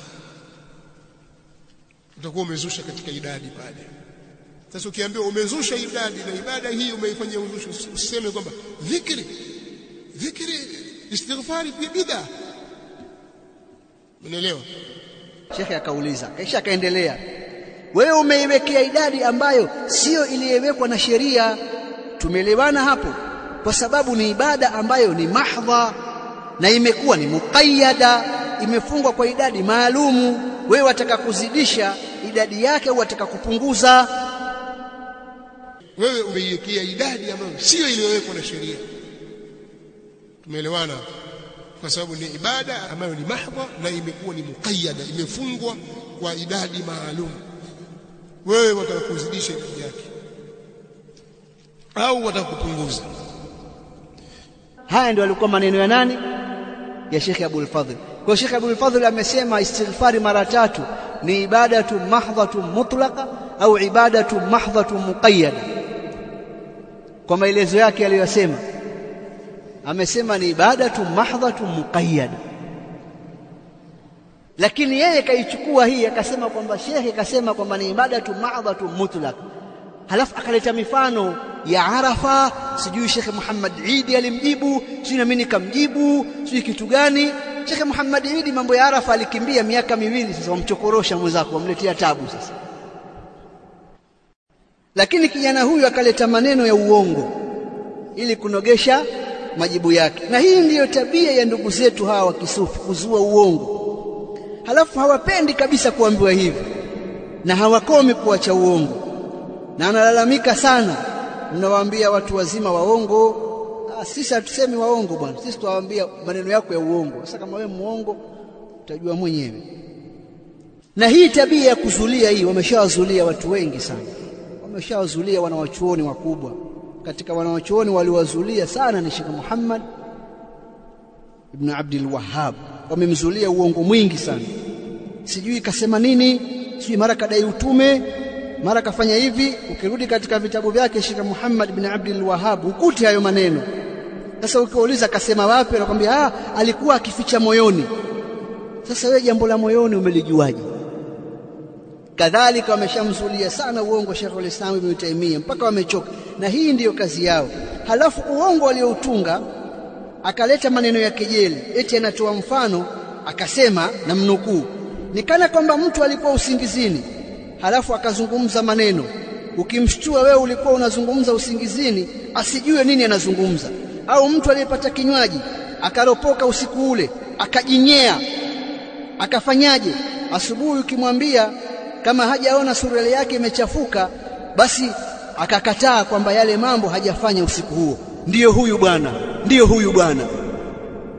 utakuwa umezusha katika idadi pale. Sasa ukiambiwa umezusha idadi na ibada hii umeifanyia uzushi, usiseme kwamba dhikri dhikri istighfari pia bid'a. Unaelewa? Shekhi akauliza, kisha akaendelea, wewe umeiwekea idadi ambayo sio iliyowekwa na sheria. Tumeelewana hapo? Kwa sababu ni ibada ambayo ni mahdha na imekuwa ni muqayyada, imefungwa kwa idadi maalumu. Wewe wataka kuzidisha idadi yake au wataka kupunguza? Wewe umeiwekea idadi ambayo sio iliyowekwa na sheria. Tumeelewana? Kwa sababu ni ibada ambayo ni mahdha na imekuwa ni muqayyada, imefungwa kwa idadi maalum. Wewe wataka kuzidisha idadi yake au wataka kupunguza? Haya ndio alikuwa maneno ya nani? Ya Sheikh Abdul Fadhil. Kwa Sheikh Abdul Fadhil amesema istighfari mara tatu ni ibadatu mahdhatu mutlaqa au ibadatu mahdhatu muqayyada. Kwa maelezo yake aliyosema, amesema ni ibadatu mahdhatu muqayyada, lakini yeye kaichukua hii akasema kwamba Sheikh akasema kwamba ni ibadatu mahdhatu mutlaqa, halafu akaleta mifano ya Arafa, sijui Sheikh Muhammad Eid alimjibu, sijui na mimi nikamjibu, sijui kitu gani. Sheikh Muhammad Eid mambo ya Arafa alikimbia miaka miwili, sasa wamchokorosha mwenzako, wamletea tabu sasa. Lakini kijana huyu akaleta maneno ya uongo ili kunogesha majibu yake. Na hii ndiyo tabia ya ndugu zetu hawa wa kisufi, kuzua uongo. Halafu hawapendi kabisa kuambiwa hivi na hawakomi kuacha uongo, na analalamika sana. Mnawaambia watu wazima waongo, ah, sisi hatusemi waongo bwana, sisi tuwaambia maneno yako ya uongo. Sasa kama wewe muongo utajua mwenyewe. Na hii tabia ya kuzulia hii wameshawazulia watu wengi sana, wameshawazulia wanawachuoni wakubwa. Katika wanawachuoni waliwazulia sana ni Sheikh Muhammad ibn Abdul Wahhab, wamemzulia uongo mwingi sana. Sijui kasema nini, sijui mara kadai utume, mara kafanya hivi. Ukirudi katika vitabu vyake Sheikh Muhammad ibn Abdul Wahhab ukuti hayo maneno. Sasa ukiuliza kasema wapi, anakuambia ah, alikuwa akificha moyoni. Sasa wewe jambo la moyoni umelijuaje? Kadhalika wameshamzulia sana uongo Sheikh al-Islam Ibn Taymiyyah mpaka wamechoka, na hii ndiyo kazi yao. Halafu uongo alioutunga akaleta maneno ya kejeli, eti anatoa mfano akasema, na mnukuu, ni kana kwamba mtu alikuwa usingizini halafu akazungumza maneno, ukimshtua wewe ulikuwa unazungumza usingizini asijue nini anazungumza. Au mtu aliyepata kinywaji akaropoka usiku ule akajinyea, akafanyaje? Asubuhi ukimwambia kama hajaona suruali yake imechafuka, basi akakataa kwamba yale mambo hajafanya usiku huo. Ndiyo huyu bwana, ndiyo huyu bwana.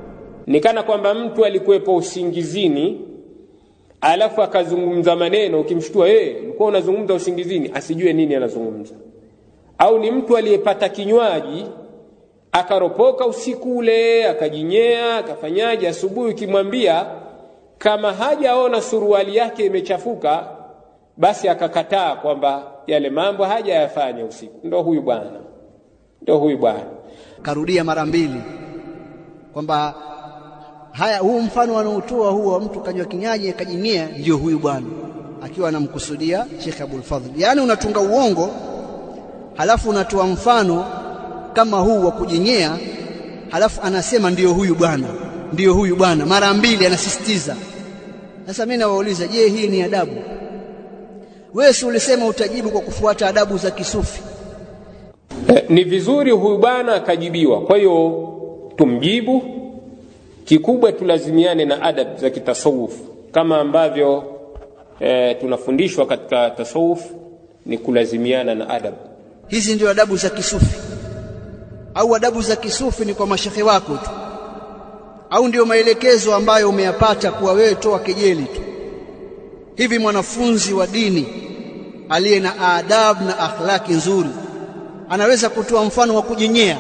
nikana kwamba mtu alikuwepo usingizini alafu akazungumza maneno, ukimshtua eh hey, ulikuwa unazungumza usingizini, asijue nini anazungumza. Au ni mtu aliyepata kinywaji akaropoka usiku ule akajinyea akafanyaje, asubuhi ukimwambia kama hajaona suruali yake imechafuka basi akakataa kwamba yale mambo haja yafanye usiku. Ndio huyu bwana, ndio huyu bwana. Karudia mara mbili kwamba haya, huu mfano anaotoa huo mtu kanywa kinyaji akajinyea ndio huyu bwana, akiwa anamkusudia Sheikh Abul Fadhl. Yaani unatunga uongo halafu unatoa mfano kama huu wa kujinyea, halafu anasema ndio huyu bwana, ndio huyu bwana, mara mbili anasisitiza. Sasa mimi nawauliza, je, hii ni adabu? Wewe si ulisema utajibu kwa kufuata adabu za kisufi? Eh, ni vizuri huyu bwana akajibiwa. Kwa hiyo tumjibu. Kikubwa tulazimiane na adab za kitasawuf kama ambavyo eh, tunafundishwa katika tasawuf, ni kulazimiana na adab. Hizi ndio adabu za kisufi? Au adabu za kisufi ni kwa mashehe wako tu? Au ndio maelekezo ambayo umeyapata kuwa wewe toa kejeli tu? Hivi mwanafunzi wa dini aliye na adabu na akhlaki nzuri anaweza kutoa mfano wa kujinyea,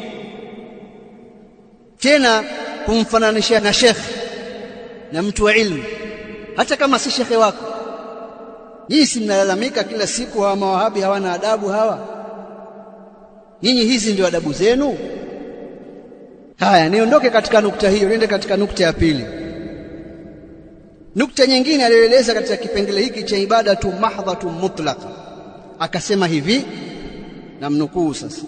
tena kumfananisha na shekhi na mtu wa ilmu, hata kama si shekhi wako? Nyinyi si mnalalamika kila siku hawa mawahabi hawana adabu hawa? Nyinyi hizi ndio adabu zenu? Haya, niondoke katika nukta hiyo, niende katika nukta ya pili. Nukta nyingine aliyoeleza katika kipengele hiki cha ibadatu mahdhatu mutlaqa, akasema hivi, na mnukuu sasa: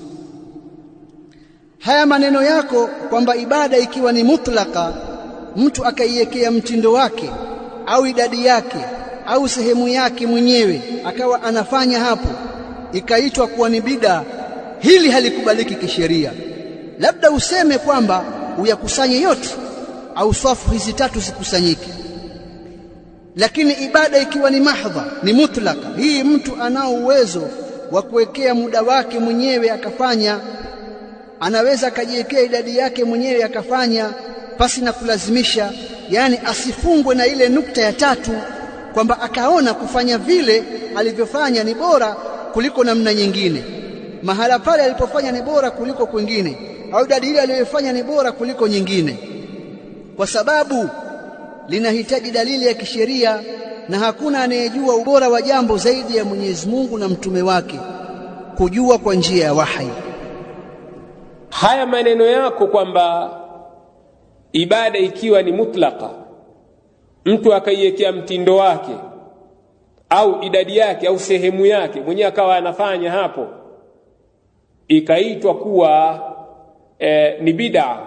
haya maneno yako kwamba ibada ikiwa ni mutlaka, mtu akaiwekea mtindo wake au idadi yake au sehemu yake mwenyewe akawa anafanya hapo, ikaitwa kuwa ni bid'a, hili halikubaliki kisheria. Labda useme kwamba uyakusanye yote au safu hizi tatu zikusanyike, lakini ibada ikiwa ni mahdha, ni mutlaka, hii mtu anao uwezo wa kuwekea muda wake mwenyewe akafanya, anaweza akajiwekea idadi yake mwenyewe akafanya pasi na kulazimisha. Yani asifungwe na ile nukta ya tatu kwamba akaona kufanya vile alivyofanya ni bora kuliko namna nyingine, mahala pale alipofanya ni bora kuliko kwingine, au idadi ile aliyofanya ni bora kuliko nyingine, kwa sababu linahitaji dalili ya kisheria, na hakuna anayejua ubora wa jambo zaidi ya Mwenyezi Mungu na mtume wake, kujua kwa njia ya wahi. Haya maneno yako kwamba ibada ikiwa ni mutlaka, mtu akaiwekea mtindo wake au idadi yake au sehemu yake mwenyewe akawa anafanya hapo, ikaitwa kuwa e, ni bid'a,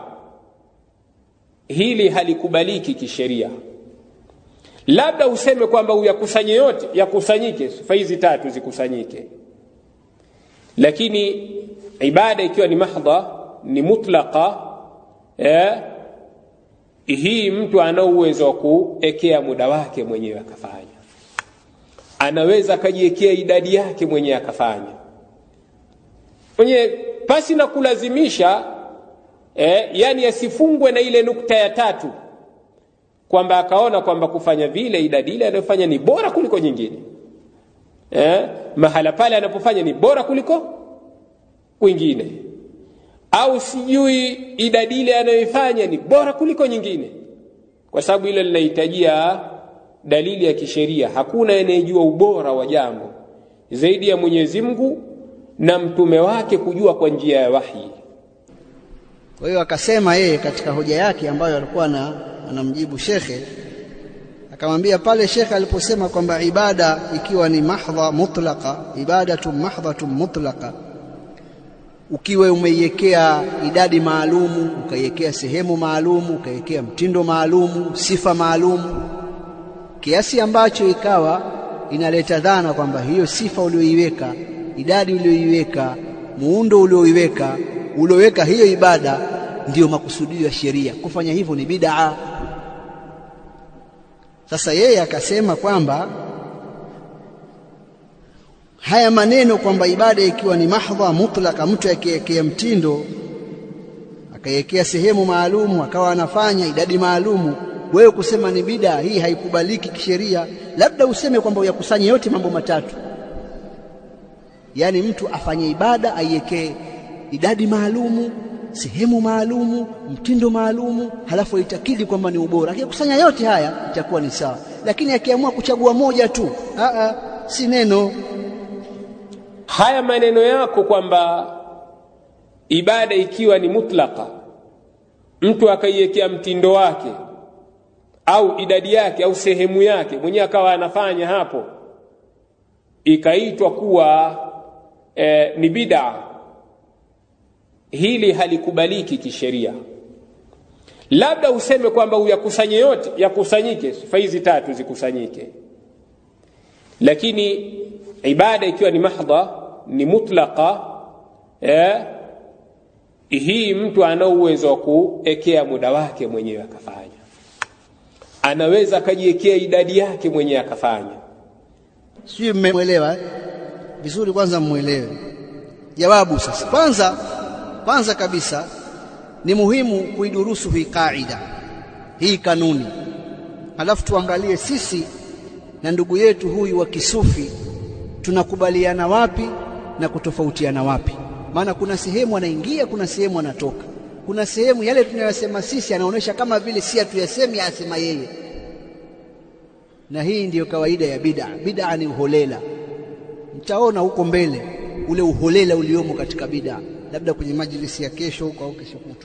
hili halikubaliki kisheria. Labda useme kwamba uyakusanye yote, yakusanyike, faizi tatu zikusanyike, lakini ibada ikiwa ni mahdha, ni mutlaka, eh, hii mtu ana uwezo wa kuwekea muda wake mwenyewe akafanya, anaweza akajiwekea idadi yake mwenyewe akafanya mwenyewe pasi na kulazimisha, eh, yani asifungwe na ile nukta ya tatu kwamba akaona kwamba kufanya vile idadi ile anayofanya ni bora kuliko nyingine, eh, mahala pale anapofanya ni bora kuliko wengine, au sijui idadi ile anayoifanya ni bora kuliko nyingine, kwa sababu ile linahitajia dalili ya kisheria. Hakuna anayejua ubora wa jambo zaidi ya Mwenyezi Mungu na mtume wake kujua kwa njia ya wahi. Kwa hiyo akasema yeye katika hoja yake ambayo alikuwa na anamjibu shekhe, akamwambia pale shekhe aliposema kwamba ibada ikiwa ni mahdha mutlaqa, ibadatu mahdhatu mutlaqa, ukiwa umeiwekea idadi maalumu, ukaiwekea sehemu maalumu, ukaiwekea mtindo maalumu, sifa maalumu, kiasi ambacho ikawa inaleta dhana kwamba hiyo sifa ulioiweka, idadi ulioiweka, muundo ulioiweka, ulioweka hiyo ibada ndiyo makusudio ya sheria, kufanya hivyo ni bid'a. Sasa yeye akasema kwamba haya maneno kwamba ibada ikiwa ni mahdha mutlaka, mtu akiwekea mtindo akaiwekea sehemu maalumu, akawa anafanya idadi maalumu, wewe kusema ni bid'a, hii haikubaliki kisheria. Labda useme kwamba uyakusanye yote mambo matatu, yani mtu afanye ibada aiwekee idadi maalumu, sehemu maalumu, mtindo maalumu, halafu itakidi kwamba ni ubora. Akikusanya yote haya itakuwa ni sawa, lakini akiamua kuchagua moja tu, a a si neno. Haya maneno yako kwamba ibada ikiwa ni mutlaka, mtu akaiwekea mtindo wake au idadi yake au sehemu yake mwenyewe akawa anafanya hapo, ikaitwa kuwa e, ni bid'a, hili halikubaliki kisheria. Labda useme kwamba uyakusanye yote, yakusanyike, sifa hizi tatu zikusanyike, lakini ibada ikiwa ni mahdha, ni mutlaka, eh, hii mtu ana uwezo wa kuekea muda wake mwenyewe akafanya, anaweza akajiwekea idadi yake mwenyewe akafanya. Sio, mmeelewa vizuri? Kwanza muelewe jawabu. Sasa kwanza kwanza kabisa ni muhimu kuidurusu hii kaida, hii kanuni, halafu tuangalie sisi na ndugu yetu huyu wa kisufi tunakubaliana wapi na kutofautiana wapi. Maana kuna sehemu anaingia, kuna sehemu anatoka, kuna sehemu yale tunayosema sisi anaonesha kama vile si atuyasemi, asema yeye. Na hii ndiyo kawaida ya bid'a. Bid'a ni uholela. Mtaona huko mbele ule uholela uliomo katika bid'a, labda kwenye majlisi ya kesho huko au kesho kutu.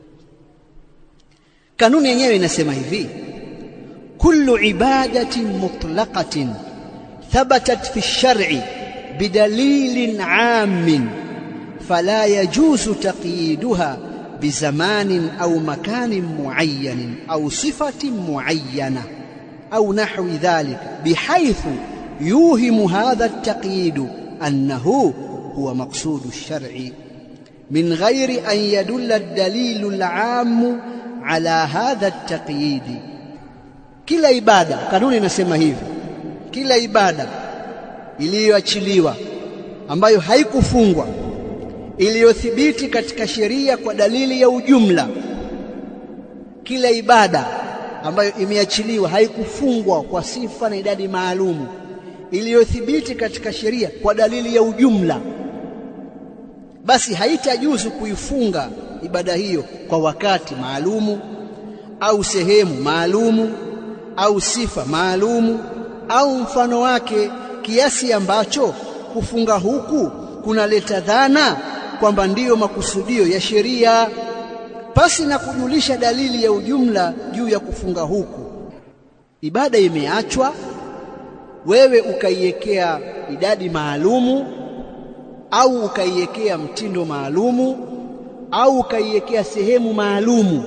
Kanuni yenyewe inasema hivi: kullu ibadatin mutlaqatin thabatat fi ash-shar'i bidalilin 'amin fala yajuzu taqyiduha bizamanin au makanin muayyanin au sifatin muayyana au nahwi dhalika bihaythu yuhimu hadha at-taqyid annahu huwa maqsudu ash-shar'i min ghairi an yadulla ad-dalilu al-'am ala hadha at-taqyid. Kila ibada, kanuni inasema hivi, kila ibada iliyoachiliwa ambayo haikufungwa, iliyothibiti katika sheria kwa dalili ya ujumla, kila ibada ambayo imeachiliwa haikufungwa kwa sifa na idadi maalumu, iliyothibiti katika sheria kwa dalili ya ujumla, basi haitajuzu kuifunga ibada hiyo kwa wakati maalumu au sehemu maalumu au sifa maalumu au mfano wake, kiasi ambacho kufunga huku kunaleta dhana kwamba ndiyo makusudio ya sheria, pasi na kujulisha dalili ya ujumla juu ya kufunga huku. Ibada imeachwa, wewe ukaiwekea idadi maalumu au ukaiwekea mtindo maalumu au ukaiwekea sehemu maalumu,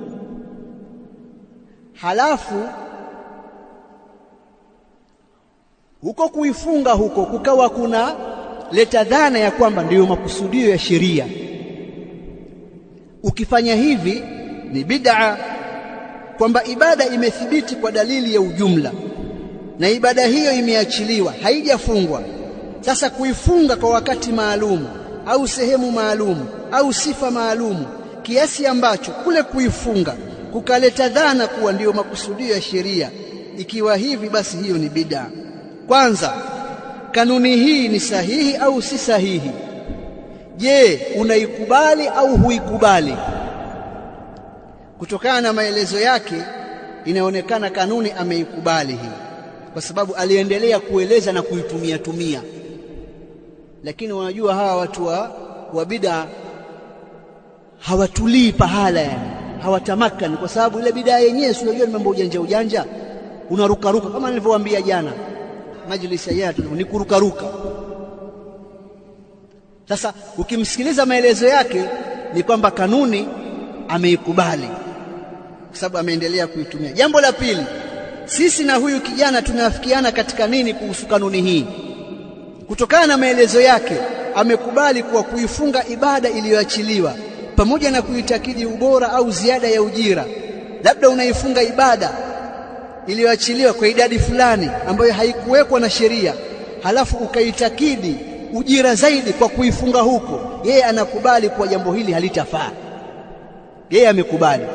halafu huko kuifunga huko kukawa kuna leta dhana ya kwamba ndiyo makusudio ya sheria. Ukifanya hivi ni bid'a, kwamba ibada imethibiti kwa dalili ya ujumla na ibada hiyo imeachiliwa, haijafungwa. Sasa kuifunga kwa wakati maalum au sehemu maalum au sifa maalum, kiasi ambacho kule kuifunga kukaleta dhana kuwa ndiyo makusudio ya sheria, ikiwa hivi basi hiyo ni bid'a. Kwanza, kanuni hii ni sahihi au si sahihi? Je, unaikubali au huikubali? Kutokana na maelezo yake inaonekana kanuni ameikubali hii, kwa sababu aliendelea kueleza na kuitumia tumia. Lakini wanajua hawa watu wa, wa bid'a hawatulii pahala, yani hawatamakani, kwa sababu ile bid'a yenyewe sio ni mambo ujanja ujanja, unaruka ruka kama nilivyowaambia jana majlisi ya jana, ni kuruka ruka. Sasa ukimsikiliza maelezo yake ni kwamba kanuni ameikubali, kwa sababu ameendelea kuitumia. Jambo la pili, sisi na huyu kijana tunafikiana katika nini kuhusu kanuni hii? Kutokana na maelezo yake amekubali kuwa kuifunga ibada iliyoachiliwa pamoja na kuitakidi ubora au ziada ya ujira. Labda unaifunga ibada iliyoachiliwa kwa idadi fulani ambayo haikuwekwa na sheria, halafu ukaitakidi ujira zaidi kwa kuifunga huko, yeye anakubali kwa jambo hili halitafaa. yeye amekubali.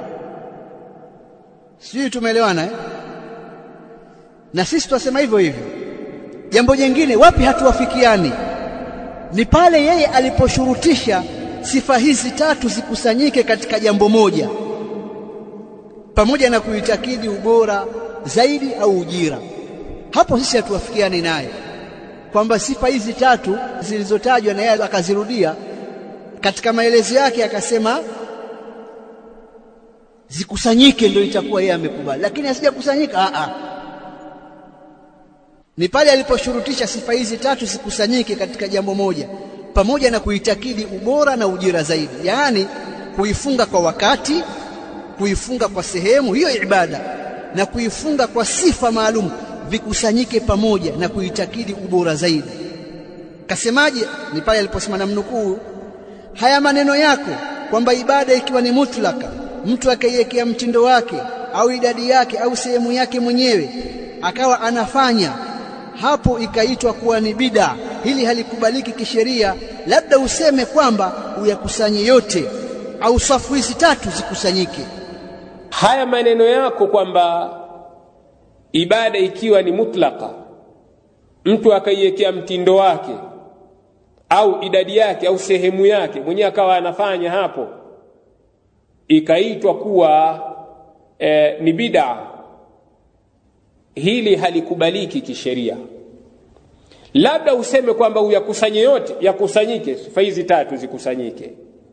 Sisi tumeelewana eh? Na sisi tunasema hivyo hivyo. Jambo jingine, wapi hatuwafikiani, ni pale yeye aliposhurutisha sifa hizi tatu zikusanyike katika jambo moja, pamoja na kuitakidi ubora zaidi au ujira. Hapo sisi hatuwafikiani naye, kwamba sifa hizi tatu zilizotajwa na yeye akazirudia katika maelezo yake, akasema zikusanyike ndio itakuwa yeye amekubali, lakini asijakusanyika a a ni pale aliposhurutisha sifa hizi tatu zikusanyike katika jambo moja, pamoja na kuitakidi ubora na ujira zaidi, yaani kuifunga kwa wakati, kuifunga kwa sehemu hiyo ibada, na kuifunga kwa sifa maalum, vikusanyike pamoja na kuitakidi ubora zaidi. Kasemaje? Ni pale aliposema, namnukuu, haya maneno yako kwamba ibada ikiwa ni mutlaka, mtu akaiwekea mtindo wake au idadi yake au sehemu yake mwenyewe akawa anafanya, hapo ikaitwa kuwa ni bid'a. Hili halikubaliki kisheria. Labda useme kwamba uyakusanye yote au safu hizi tatu zikusanyike. Haya maneno yako kwamba ibada ikiwa ni mutlaka, mtu akaiwekea mtindo wake au idadi yake au sehemu yake mwenyewe akawa anafanya, hapo ikaitwa kuwa e, ni bid'a. Hili halikubaliki kisheria. Labda useme kwamba uyakusanye yote, yakusanyike, sifa hizi tatu zikusanyike.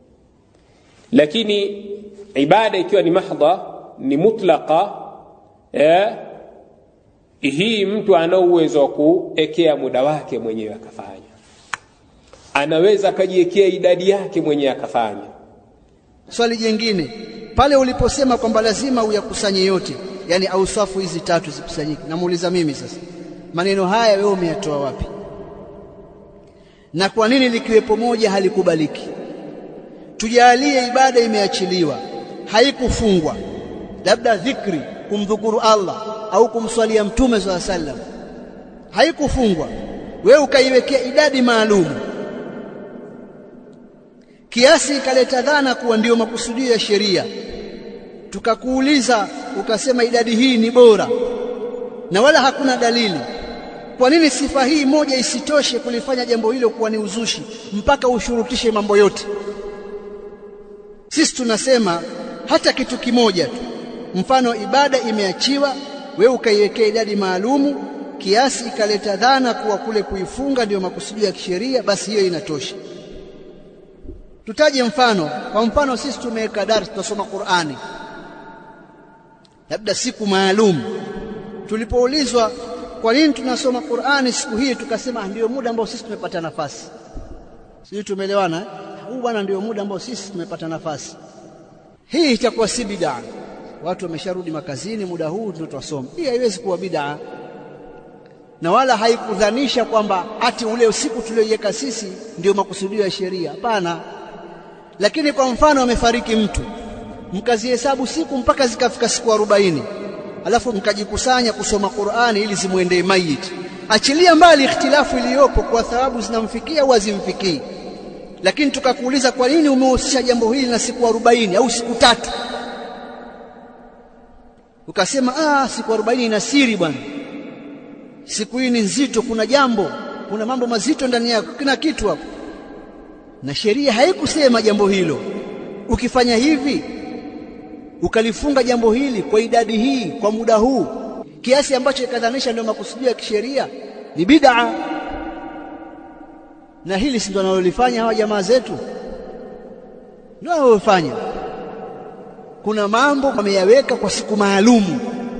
Lakini ibada ikiwa ni mahdha, ni mutlaka, eh, hii mtu ana uwezo wa kuekea muda wake mwenyewe akafanya. Anaweza akajiwekea idadi yake mwenyewe akafanya. Swali jingine, pale uliposema kwamba lazima uyakusanye yote, yani au safu hizi tatu zikusanyike, namuuliza mimi sasa, maneno haya wewe umeyatoa wapi? Na kwa nini likiwepo moja halikubaliki? Tujalie ibada imeachiliwa, haikufungwa, labda dhikri, kumdhukuru Allah au kumswalia Mtume sallallahu alaihi wasallam, haikufungwa, wewe ukaiwekea idadi maalum, kiasi ikaleta dhana kuwa ndio makusudio ya sheria. Tukakuuliza ukasema idadi hii ni bora na wala hakuna dalili. Kwa nini sifa hii moja isitoshe kulifanya jambo hilo kuwa ni uzushi mpaka ushurutishe mambo yote? Sisi tunasema hata kitu kimoja tu, mfano ibada imeachiwa, wewe ukaiwekea idadi maalumu, kiasi ikaleta dhana kuwa kule kuifunga ndio makusudio ya kisheria, basi hiyo inatosha. Tutaje mfano. Kwa mfano, sisi tumeweka darasa, tunasoma Qur'ani, labda siku maalum. Tulipoulizwa kwa nini tunasoma Qur'ani siku hii, tukasema ndio muda ambao sisi tumepata nafasi. Sisi tumeelewana eh? Huu bwana ndio muda ambao sisi tumepata nafasi. Hii itakuwa si bid'a. Watu wamesharudi makazini, muda huu ndio tutasoma. Hii haiwezi kuwa bid'a, na wala haikudhanisha kwamba ati ule usiku tulioiweka sisi ndio makusudio ya sheria. Hapana. Lakini kwa mfano amefariki mtu, mkazihesabu siku mpaka zikafika siku arobaini, alafu mkajikusanya kusoma Qur'ani ili zimuendee mayiti, achilia mbali ikhtilafu iliyopo kwa thawabu zinamfikia au zimfikii. Lakini tukakuuliza kwa nini umehusisha jambo hili na siku arobaini au siku tatu, ukasema ah, siku arobaini ina siri bwana, siku hii ni nzito, kuna jambo, kuna mambo mazito ndani yake, kuna kitu hapo, na sheria haikusema jambo hilo. Ukifanya hivi ukalifunga jambo hili kwa idadi hii kwa muda huu, kiasi ambacho ikadhanisha ndio makusudio ya kisheria, ni bid'a. Na hili si ndio wanalolifanya hawa jamaa zetu? Ndio wanalofanya. Kuna mambo wameyaweka kwa siku maalumu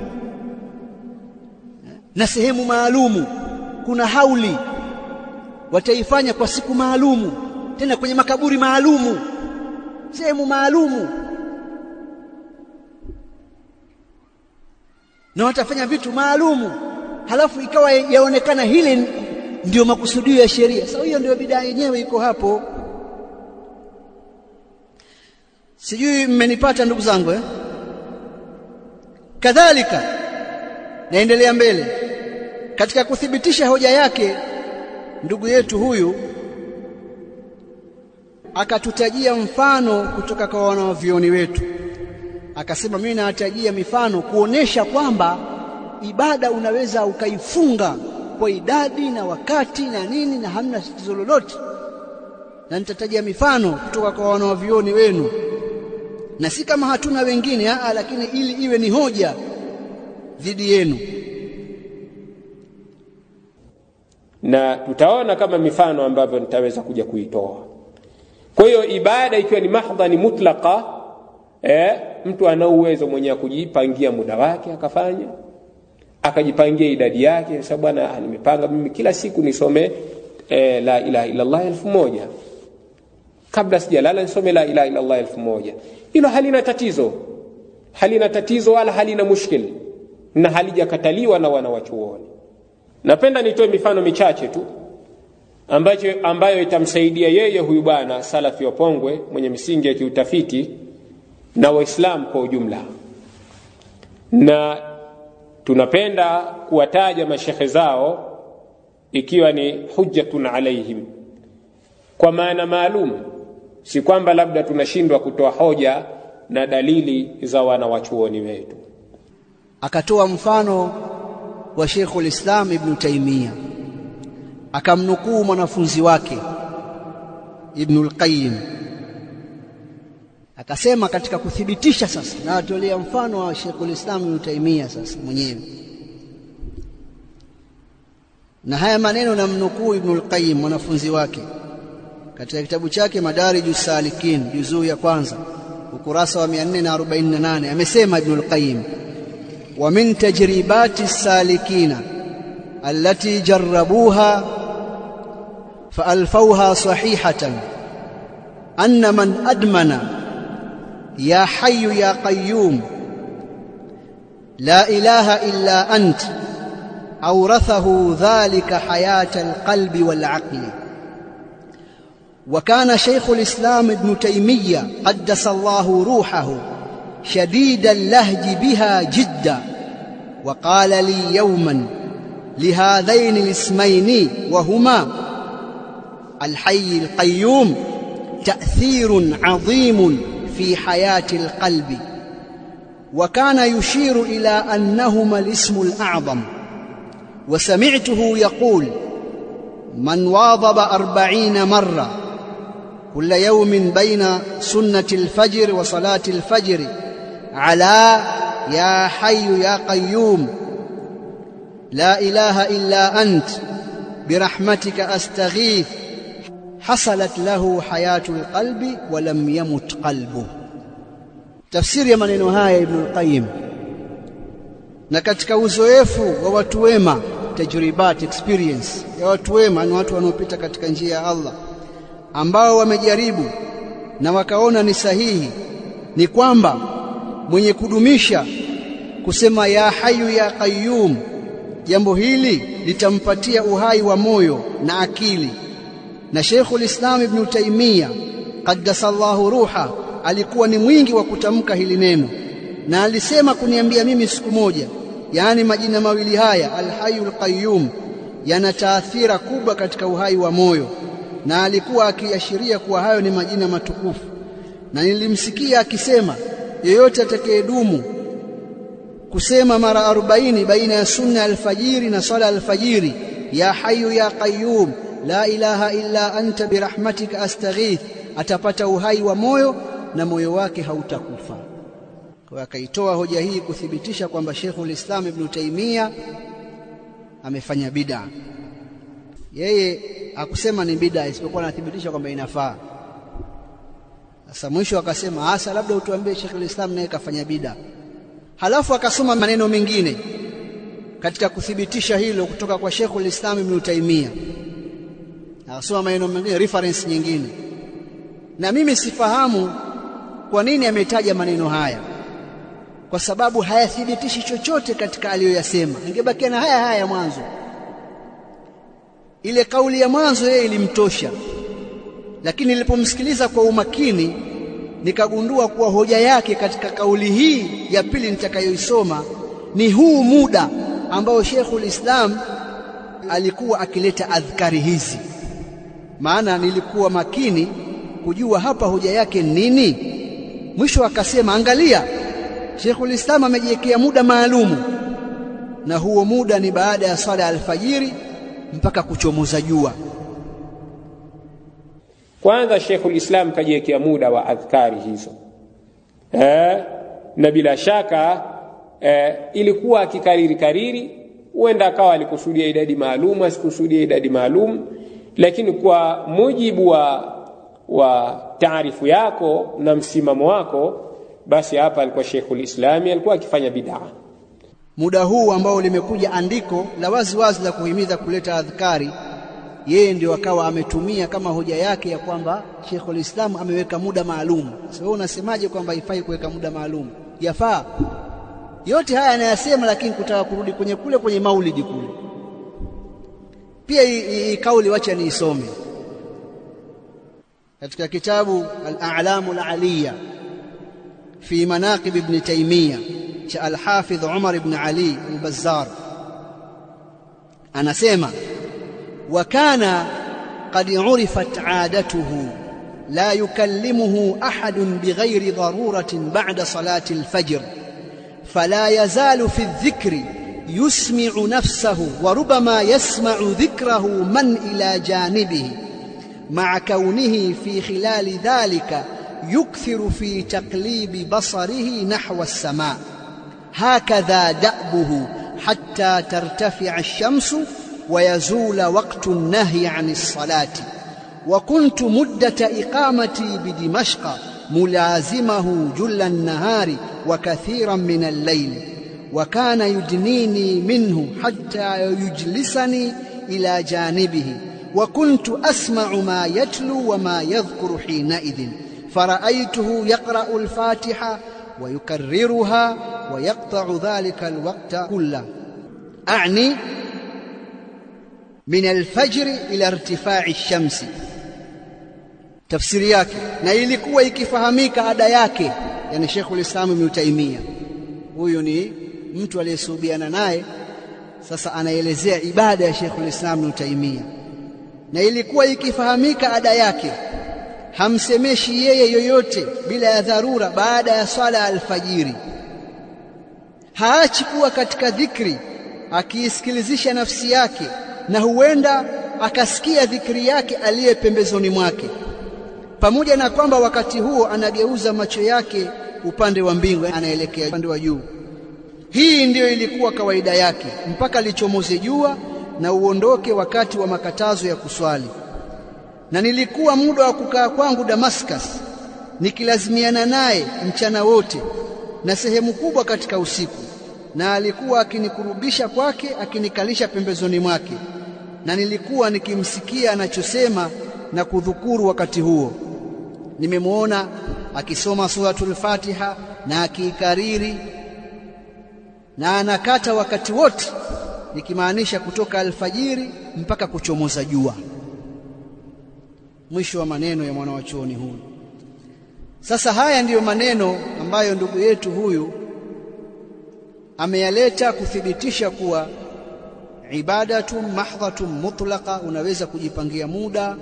na sehemu maalumu. Kuna hauli wataifanya kwa siku maalumu, tena kwenye makaburi maalumu, sehemu maalumu, na watafanya vitu maalumu, halafu ikawa yaonekana hili ndio makusudio ya sheria. Sasa hiyo ndio bid'a yenyewe iko hapo. Sijui mmenipata ndugu zangu eh? Kadhalika naendelea mbele katika kuthibitisha hoja yake ndugu yetu huyu, akatutajia mfano kutoka kwa wanavyuoni wetu, akasema mimi nawatajia mifano kuonesha kwamba ibada unaweza ukaifunga kwa idadi na wakati na nini na hamna tatizo lolote, na nitatajia mifano kutoka kwa wanavyuoni wenu, na si kama hatuna wengine aa, lakini ili iwe ni hoja dhidi yenu. Na tutaona kama mifano ambavyo nitaweza kuja kuitoa. Kwa hiyo ibada ikiwa ni mahdhani mutlaka, eh, mtu ana uwezo mwenyewe kujipangia muda wake akafanya, akajipangia idadi yake. Sasa bwana, nimepanga mimi kila siku nisome eh, la ilaha illa Allah elfu moja, kabla sijalala nisome la ilaha illa Allah elfu moja. Hilo halina tatizo, halina tatizo wala halina mushkil, na halijakataliwa na wanawachuoni. Napenda nitoe mifano michache tu ambayo ambayo itamsaidia yeye huyu bwana salafi wa Pongwe mwenye misingi ya kiutafiti na Waislamu kwa ujumla. Na tunapenda kuwataja mashehe zao ikiwa ni hujjatun alaihim, kwa maana maalum, si kwamba labda tunashindwa kutoa hoja na dalili za wanawachuoni wetu. Akatoa mfano wa Sheikhul Islam Ibn Taymiyyah, akamnukuu mwanafunzi wake Ibn al-Qayyim, akasema katika kuthibitisha. Sasa na atolea mfano wa Sheikhul Islam Ibn Taymiyyah sasa mwenyewe, na haya maneno namnukuu Ibn al-Qayyim mwanafunzi wake katika kitabu chake Madarijus Salikin juzuu ya kwanza ukurasa wa mia nne arobaini na nane. Amesema Ibn al-Qayyim: wa min tajribati salikina allati jarrabuha fa alfawha sahihatan anna man admana ya hayyu ya qayyum la ilaha illa ant awrathahu dhalika hayata alqalbi wal aqli. وكان شيخ الإسلام ابن تيمية قدس الله روحه شديد اللهج بها جدا، وقال لي يوما لهذين الاسمين وهما الحي القيوم تأثير عظيم في حياة القلب، وكان يشير إلى أنهما الاسم الأعظم. وسمعته يقول: من واظب أربعين مرة كل يوم بين سنة الفجر وصلاة الفجر على يا حي يا قيوم لا إله إلا أنت برحمتك أستغيث حصلت له حياة القلب ولم يمت قلبه. تفسير ya maneno haya Ibn al-Qayyim, na katika uzoefu wa watu wema, tajribat, experience ya watu wema, ni watu wanaopita katika njia ya Allah ambao wamejaribu na wakaona ni sahihi, ni kwamba mwenye kudumisha kusema ya hayu ya qayyum, jambo hili litampatia uhai wa moyo na akili. Na Sheikhul Islam Ibn Taymiyyah qaddasallahu ruha alikuwa ni mwingi wa kutamka hili neno, na alisema kuniambia mimi siku moja, yani majina mawili haya al-hayyul qayyum yana taathira kubwa katika uhai wa moyo, na alikuwa akiashiria kuwa hayo ni majina matukufu. Na nilimsikia akisema yeyote atakayedumu kusema mara arobaini baina ya sunna alfajiri na sala alfajiri, ya hayyu ya qayyum la ilaha illa anta birahmatika astaghith, atapata uhai wa moyo na moyo wake hautakufa. Kwa akaitoa hoja hii kuthibitisha kwamba Sheikhul Islam Ibn Taymiyyah amefanya bid'a. Yeye hakusema ni bid'a, isipokuwa anathibitisha kwamba inafaa. Sasa mwisho akasema hasa labda utuambie Sheikhul Islam naye kafanya bid'a. Halafu akasoma maneno mengine katika kuthibitisha hilo kutoka kwa Sheikhul Islam Ibn Taymiyyah. Akasoma maneno mengine, reference nyingine, na mimi sifahamu kwa nini ametaja maneno haya, kwa sababu hayathibitishi chochote katika aliyoyasema. Ingebakia na haya haya mwanzo, ile kauli ya mwanzo yeye ilimtosha, lakini nilipomsikiliza kwa umakini nikagundua kuwa hoja yake katika kauli hii ya pili nitakayoisoma ni huu muda ambao Sheikhul Islam alikuwa akileta adhkari hizi. Maana nilikuwa makini kujua hapa hoja yake nini. Mwisho akasema, angalia, Sheikhul Islam amejiwekea muda maalumu, na huo muda ni baada ya swala alfajiri mpaka kuchomoza jua. Kwanza Sheikhul Islam kajiwekea muda wa adhkari hizo eh, na bila shaka eh, ilikuwa akikariri kariri, huenda akawa alikusudia idadi maalum, asikusudia idadi maalum, lakini kwa mujibu wa wa taarifu yako na msimamo wako, basi hapa alikuwa Sheikhul Islam alikuwa akifanya bid'a. Muda huu ambao limekuja andiko la wazi wazi la kuhimiza kuleta adhkari, yeye ndio akawa ametumia kama hoja yake ya kwamba Sheikhul Islam ameweka muda maalum. Sasa wewe unasemaje kwamba haifai kuweka muda maalum? Yafaa. Yote haya anayasema, lakini kutaka kurudi kwenye kule kwenye maulidi kule. Pia hii kauli wacha niisome katika kitabu Al-A'lam Al-Aliyya fi Manaqib Ibn Taymiyyah cha Al-Hafidh Umar ibn Ali Al-Bazzar. Anasema, wa kana qad urifat 'adatuhu la yukallimuhu ahadun bighayri daruratin ba'da salati al-fajr فلا يزال في الذكر يسمع نفسه وربما يسمع ذكره من إلى جانبه مع كونه في خلال ذلك يكثر في تقليب بصره نحو السماء هكذا دأبه حتى ترتفع الشمس ويزول وقت النهي عن الصلاة وكنت مدة إقامتي بدمشق ملازمه جل النهار وكثيرا من الليل وكان يدنيني منه حتى يجلسني إلى جانبه وكنت أسمع ما يتلو وما يذكر حينئذ فرأيته يقرأ الفاتحة ويكررها ويقطع ذلك الوقت كله أعني من الفجر إلى ارتفاع الشمس. Tafsiri yake, na ilikuwa ikifahamika ada yake, yani Sheikhul Islam Ibn Taymiyyah, huyu ni mtu aliyesuhubiana naye, sasa anaelezea ibada ya Sheikhul Islam Ibn Taymiyyah. Na ilikuwa ikifahamika ada yake, hamsemeshi yeye yoyote bila ya dharura baada ya swala alfajiri, haachi kuwa katika dhikri akiisikilizisha nafsi yake, na huenda akasikia dhikri yake aliye pembezoni mwake, pamoja na kwamba wakati huo anageuza macho yake upande wa mbingu, anaelekea upande wa juu. Hii ndiyo ilikuwa kawaida yake mpaka lichomoze jua na uondoke wakati wa makatazo ya kuswali. Na nilikuwa muda wa kukaa kwangu Damascus nikilazimiana naye mchana wote na sehemu kubwa katika usiku, na alikuwa akinikurubisha kwake, akinikalisha pembezoni mwake, na nilikuwa nikimsikia anachosema na kudhukuru wakati huo. Nimemuona akisoma suratul Fatiha na akikariri, na anakata wakati wote, nikimaanisha kutoka alfajiri mpaka kuchomoza jua. Mwisho wa maneno ya mwanawachuoni huyu. Sasa haya ndiyo maneno ambayo ndugu yetu huyu ameyaleta kuthibitisha kuwa ibadatun mahdhatun mutlaqa, unaweza kujipangia muda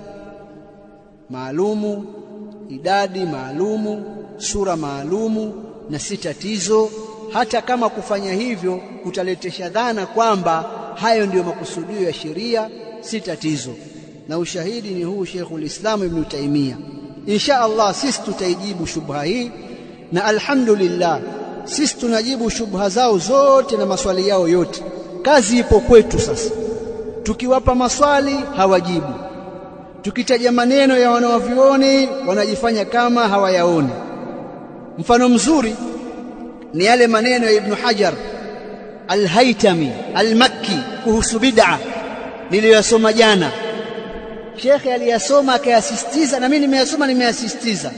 maalumu, idadi maalumu, sura maalumu, na si tatizo, hata kama kufanya hivyo kutaletesha dhana kwamba hayo ndiyo makusudio ya sheria, si tatizo. Na ushahidi ni huu Sheikhul Islam Ibn Taymiyyah. Insha Allah sisi tutaijibu shubha hii, na alhamdulillah sisi tunajibu shubha zao zote na maswali yao yote. Kazi ipo kwetu sasa. Tukiwapa maswali hawajibu, tukitaja maneno ya wanawavioni wanajifanya kama hawayaoni. Mfano mzuri ni yale maneno ya Ibn Hajar Al-Haytami Al-Makki kuhusu bid'a niliyosoma jana. Shekhe aliyasoma akayasisitiza, na mimi nimeyasoma nimeyasisitiza.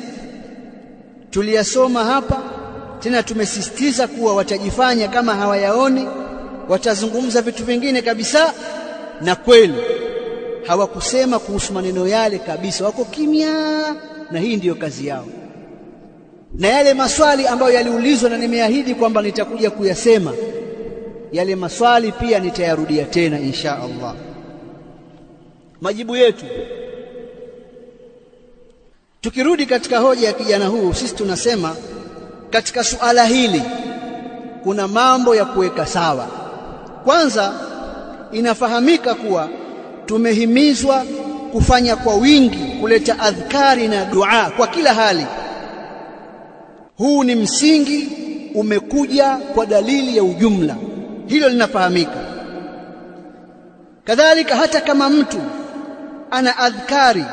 Tuliyasoma hapa tena tumesisitiza kuwa watajifanya kama hawayaoni, watazungumza vitu vingine kabisa, na kweli hawakusema kuhusu maneno yale kabisa, wako kimya, na hii ndiyo kazi yao. Na yale maswali ambayo yaliulizwa na nimeahidi kwamba nitakuja kuyasema, yale maswali pia nitayarudia tena insha Allah. Majibu yetu, Tukirudi katika hoja ya kijana huu, sisi tunasema katika suala hili kuna mambo ya kuweka sawa. Kwanza, inafahamika kuwa tumehimizwa kufanya kwa wingi, kuleta adhkari na dua kwa kila hali. Huu ni msingi umekuja kwa dalili ya ujumla, hilo linafahamika. Kadhalika hata kama mtu ana adhkari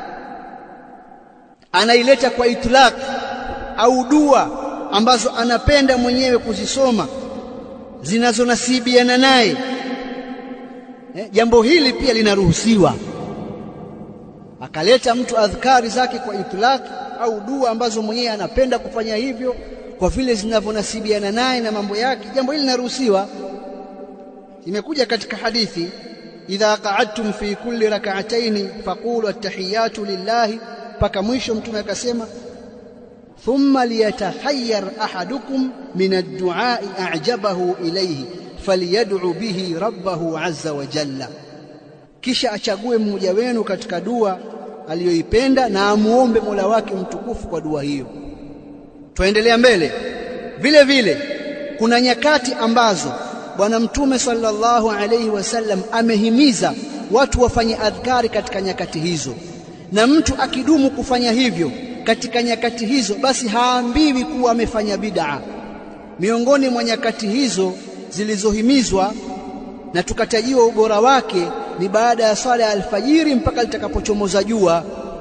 anaileta kwa itlaq au dua ambazo anapenda mwenyewe kuzisoma zinazonasibiana naye, eh, jambo hili pia linaruhusiwa. Akaleta mtu adhkari zake kwa itlaq au dua ambazo mwenyewe anapenda kufanya hivyo kwa vile zinavyonasibiana naye na mambo yake, jambo hili linaruhusiwa. Imekuja katika hadithi, idha qa'adtum fi kulli rak'atayn faqulu at-tahiyatu lillahi, paka mwisho mtume akasema thumma liyatahayyar ahadukum min ad-du'a'i a'jabahu ilayhi falyad'u bihi rabbahu 'azza wa jalla, kisha achague mmoja wenu katika dua aliyoipenda na amuombe Mola wake mtukufu kwa dua hiyo. Tuendelea mbele. Vile vile kuna nyakati ambazo Bwana Mtume sallallahu alayhi wasallam amehimiza watu wafanye adhkari katika nyakati hizo, na mtu akidumu kufanya hivyo katika nyakati hizo, basi haambiwi kuwa amefanya bid'a. Miongoni mwa nyakati hizo zilizohimizwa na tukatajiwa ubora wake ni baada ya swala ya alfajiri mpaka litakapochomoza jua.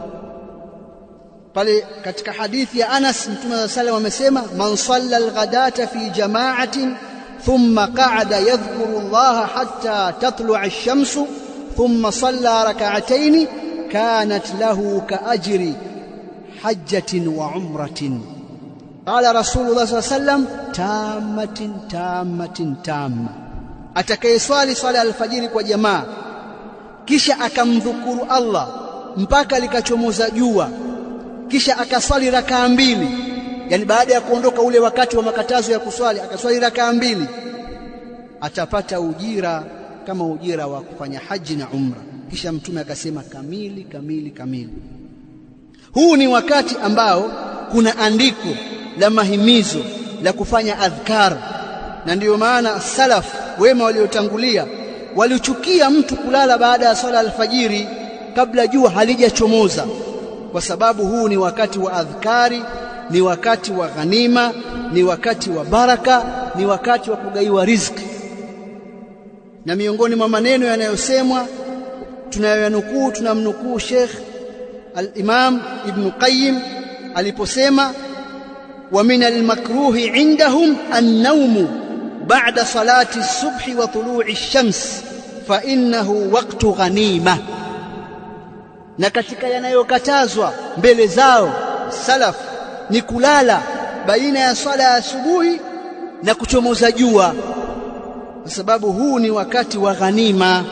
Pale katika hadithi ya Anas, Mtume sallallahu alayhi wasallam amesema, man salla al-ghadata fi jama'atin thumma qa'ada yadhkuru Allah hatta tatlu'a ash-shamsu thumma salla rak'atayn kanat lahu ka'ajri hajjatin wa umratin. Qala Rasulullah sallallahu alayhi wasallam, tammatin tammatin tamma, atakayeswali swala alfajiri kwa jamaa kisha akamdhukuru Allah mpaka likachomoza jua, kisha akaswali rakaa mbili, yani baada ya kuondoka ule wakati wa makatazo ya kuswali akaswali rakaa mbili, atapata ujira kama ujira wa kufanya haji na umra. Kisha Mtume akasema kamili kamili kamili. Huu ni wakati ambao kuna andiko la mahimizo la kufanya adhkar, na ndiyo maana salaf wema waliotangulia walichukia mtu kulala baada ya swala alfajiri kabla jua halijachomoza, kwa sababu huu ni wakati wa adhkari, ni wakati wa ghanima, ni wakati wa baraka, ni wakati wa kugaiwa riziki. Na miongoni mwa maneno yanayosemwa tunayoyanukuu, tunamnukuu Sheikh al-Imam Ibn Qayyim aliposema, wa min al-makruhi indahum an-nawmu ba'da salati as-subhi wa tulu'i ash-shams fa innahu waqtu ghanima. Na katika yanayokatazwa mbele zao salaf ni kulala baina ya swala ya asubuhi na kuchomoza jua, kwa sababu huu ni wakati wa ghanima.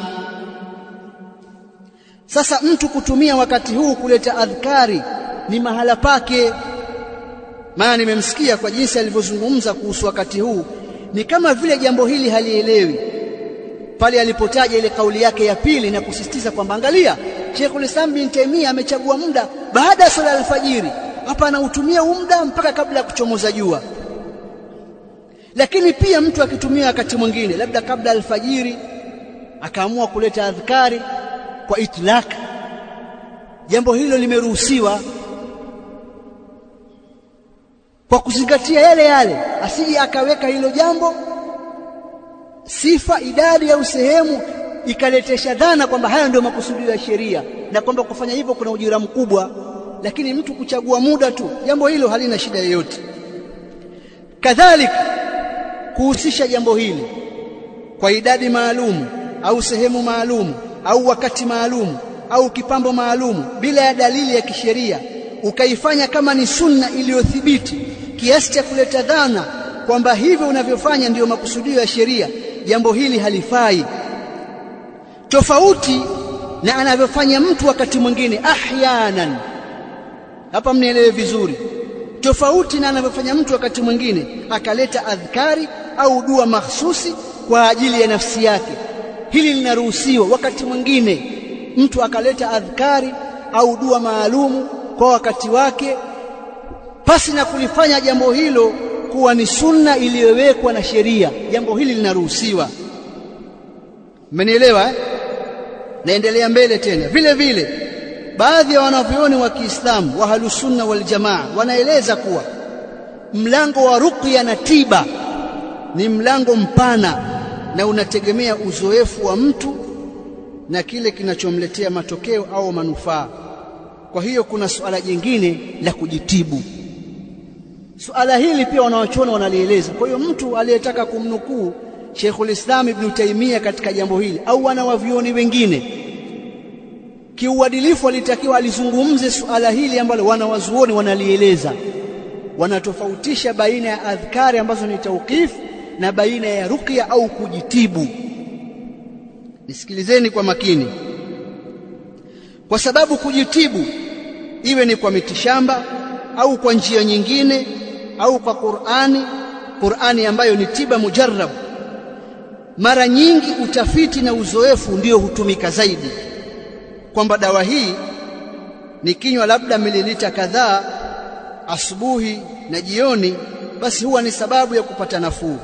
Sasa mtu kutumia wakati huu kuleta adhkari ni mahala pake. Maana nimemsikia kwa jinsi alivyozungumza kuhusu wakati huu, ni kama vile jambo hili halielewi. Pale alipotaja ile kauli yake ya pili na kusisitiza kwamba angalia, Sheikhul Islam bin Taimia amechagua muda baada ya swala alfajiri, hapa anautumia muda mpaka kabla ya kuchomoza jua. Lakini pia mtu akitumia wakati mwingine, labda kabla alfajiri akaamua kuleta adhkari kwa itlaq, jambo hilo limeruhusiwa kwa kuzingatia yale yale, asije akaweka hilo jambo sifa, idadi au sehemu ikaletesha dhana kwamba haya ndio makusudio ya sheria na kwamba kufanya hivyo kuna ujira mkubwa. Lakini mtu kuchagua muda tu, jambo hilo halina shida yoyote. Kadhalika kuhusisha jambo hili kwa idadi maalum au sehemu maalum au wakati maalum au kipambo maalum bila ya dalili ya kisheria, ukaifanya kama ni sunna iliyothibiti kiasi cha kuleta dhana kwamba hivyo unavyofanya ndiyo makusudio ya sheria, jambo hili halifai. Tofauti na anavyofanya mtu wakati mwingine ahyanan, hapa mnielewe vizuri, tofauti na anavyofanya mtu wakati mwingine akaleta adhkari au dua mahsusi kwa ajili ya nafsi yake, hili linaruhusiwa. Wakati mwingine mtu akaleta adhkari au dua maalumu kwa wakati wake, pasi na kulifanya jambo hilo kuwa ni sunna iliyowekwa na sheria. Jambo hili linaruhusiwa. Mmenielewa eh? Naendelea mbele tena. Vile vile baadhi ya wanavyuoni wa Kiislamu wa Ahlus Sunna wal Jamaa wanaeleza kuwa mlango wa ruqya na tiba ni mlango mpana na unategemea uzoefu wa mtu na kile kinachomletea matokeo au manufaa. Kwa hiyo kuna suala jingine la kujitibu. Suala hili pia wanawachuoni wanalieleza. Kwa hiyo mtu aliyetaka kumnukuu Sheikhul Islam Ibn Taymiyyah katika jambo hili au wana wavyuoni wengine, kiuadilifu alitakiwa alizungumze suala hili ambalo wanawazuoni wanalieleza. Wanatofautisha baina ya adhkari ambazo ni tauqif na baina ya ruqya au kujitibu. Nisikilizeni kwa makini, kwa sababu kujitibu iwe ni kwa mitishamba au kwa njia nyingine au kwa Qur'ani, Qur'ani ambayo ni tiba mujarrab, mara nyingi utafiti na uzoefu ndio hutumika zaidi, kwamba dawa hii ni kinywa labda mililita kadhaa asubuhi na jioni, basi huwa ni sababu ya kupata nafuu.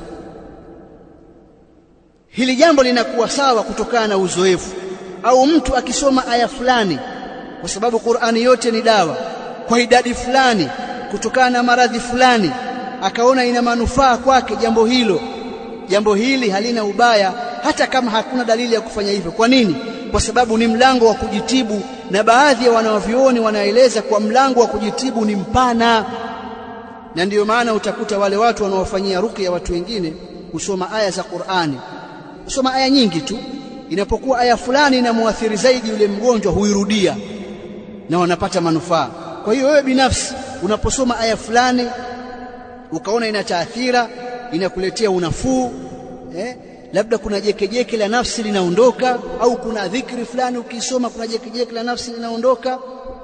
Hili jambo linakuwa sawa kutokana na uzoefu. Au mtu akisoma aya fulani, kwa sababu Qur'ani yote ni dawa, kwa idadi fulani kutokana na maradhi fulani, akaona ina manufaa kwake jambo hilo, jambo hili halina ubaya hata kama hakuna dalili ya kufanya hivyo. Kwa nini? Kwa sababu ni mlango wa kujitibu, na baadhi ya wanavyuoni wanaeleza kwa mlango wa kujitibu ni mpana. Na ndiyo maana utakuta wale watu wanaofanyia ruqya watu wengine kusoma aya za Qur'ani, kusoma aya nyingi tu, inapokuwa aya fulani inamuathiri zaidi yule mgonjwa huirudia na wanapata manufaa. Kwa hiyo wewe binafsi unaposoma aya fulani ukaona ina taathira, inakuletea unafuu, eh, labda kuna jekejeke la nafsi linaondoka, au kuna dhikri fulani ukisoma kuna jekejeke la nafsi linaondoka,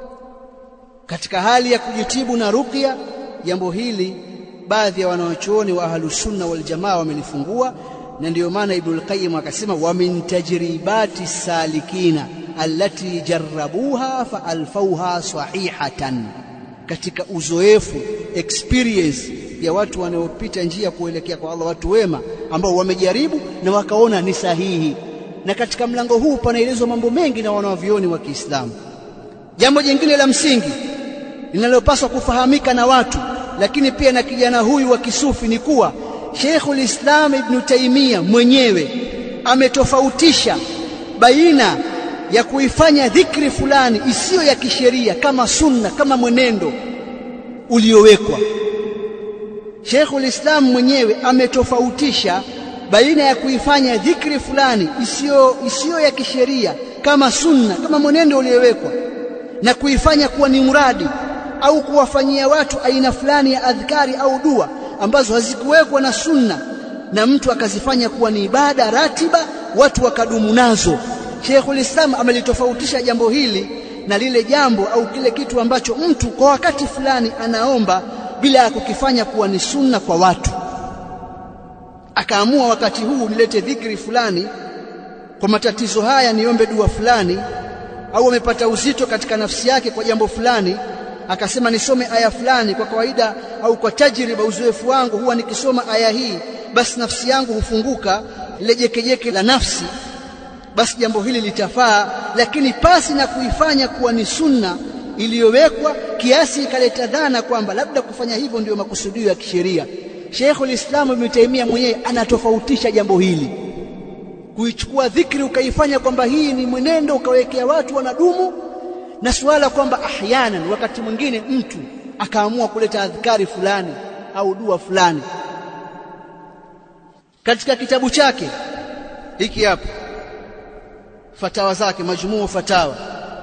katika hali ya kujitibu na ruqya, jambo hili baadhi ya wanawachuoni wa Ahlus Sunna wal Jamaa wamelifungua. Na ndiyo maana Ibnul Qayyim akasema wa min tajribati salikina allati jarrabuha fa alfauha sahihatan, katika uzoefu experience ya watu wanaopita njia kuelekea kwa Allah, watu wema ambao wamejaribu na wakaona ni sahihi. Na katika mlango huu panaelezwa mambo mengi na wanavyuoni wa Kiislamu. Jambo jingine la msingi linalopaswa kufahamika na watu, lakini pia na kijana huyu wa kisufi, ni kuwa Sheikhul Islam Ibn Taymiyyah mwenyewe ametofautisha baina ya kuifanya dhikri fulani isiyo ya kisheria kama sunna, kama mwenendo uliowekwa. Sheikhul Islam mwenyewe ametofautisha baina ya kuifanya dhikri fulani isiyo isiyo ya kisheria kama sunna, kama mwenendo uliowekwa, na kuifanya kuwa ni muradi au kuwafanyia watu aina fulani ya adhkari au dua ambazo hazikuwekwa na sunna, na mtu akazifanya kuwa ni ibada ratiba, watu wakadumu nazo. Sheikhul Islam amelitofautisha jambo hili na lile jambo au kile kitu ambacho mtu kwa wakati fulani anaomba bila ya kukifanya kuwa ni sunna kwa watu. Akaamua wakati huu nilete dhikri fulani, kwa matatizo haya niombe dua fulani, au amepata uzito katika nafsi yake kwa jambo fulani, akasema nisome aya fulani. Kwa kawaida au kwa tajriba, uzoefu wangu, huwa nikisoma aya hii basi nafsi yangu hufunguka, ile jekejeke la nafsi, basi jambo hili litafaa, lakini pasi na kuifanya kuwa ni sunna iliyowekwa kiasi ikaleta dhana kwamba labda kufanya hivyo ndio makusudio ya kisheria. Sheikhul Islam Ibn Taymiyyah mwenyewe anatofautisha jambo hili. Kuichukua dhikri ukaifanya kwamba hii ni mwenendo ukawekea watu wanadumu, na suala kwamba ahyanan wakati mwingine mtu akaamua kuleta adhkari fulani au dua fulani. Katika kitabu chake hiki hapa, fatawa zake, majmuu fatawa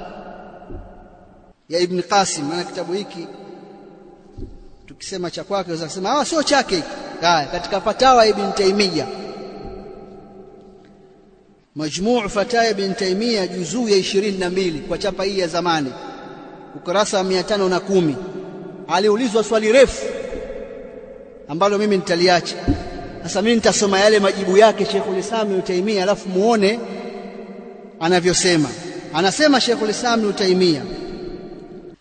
ya Ibn Qasim, na kitabu hiki tukisema cha kwake unaweza kusema ah, sio chake hiki. Haya, katika fatawa Ibn Taymiyyah, majmuu fatawa Ibn Taymiyyah, juzuu ya ishirini na mbili, kwa chapa hii ya zamani, ukurasa wa mia tano na kumi, aliulizwa swali refu ambalo mimi nitaliacha. Sasa mimi nitasoma yale majibu yake Sheikhul Islam Ibn Taymiyyah, alafu muone anavyosema. Anasema Sheikhul Islam Ibn Taymiyyah,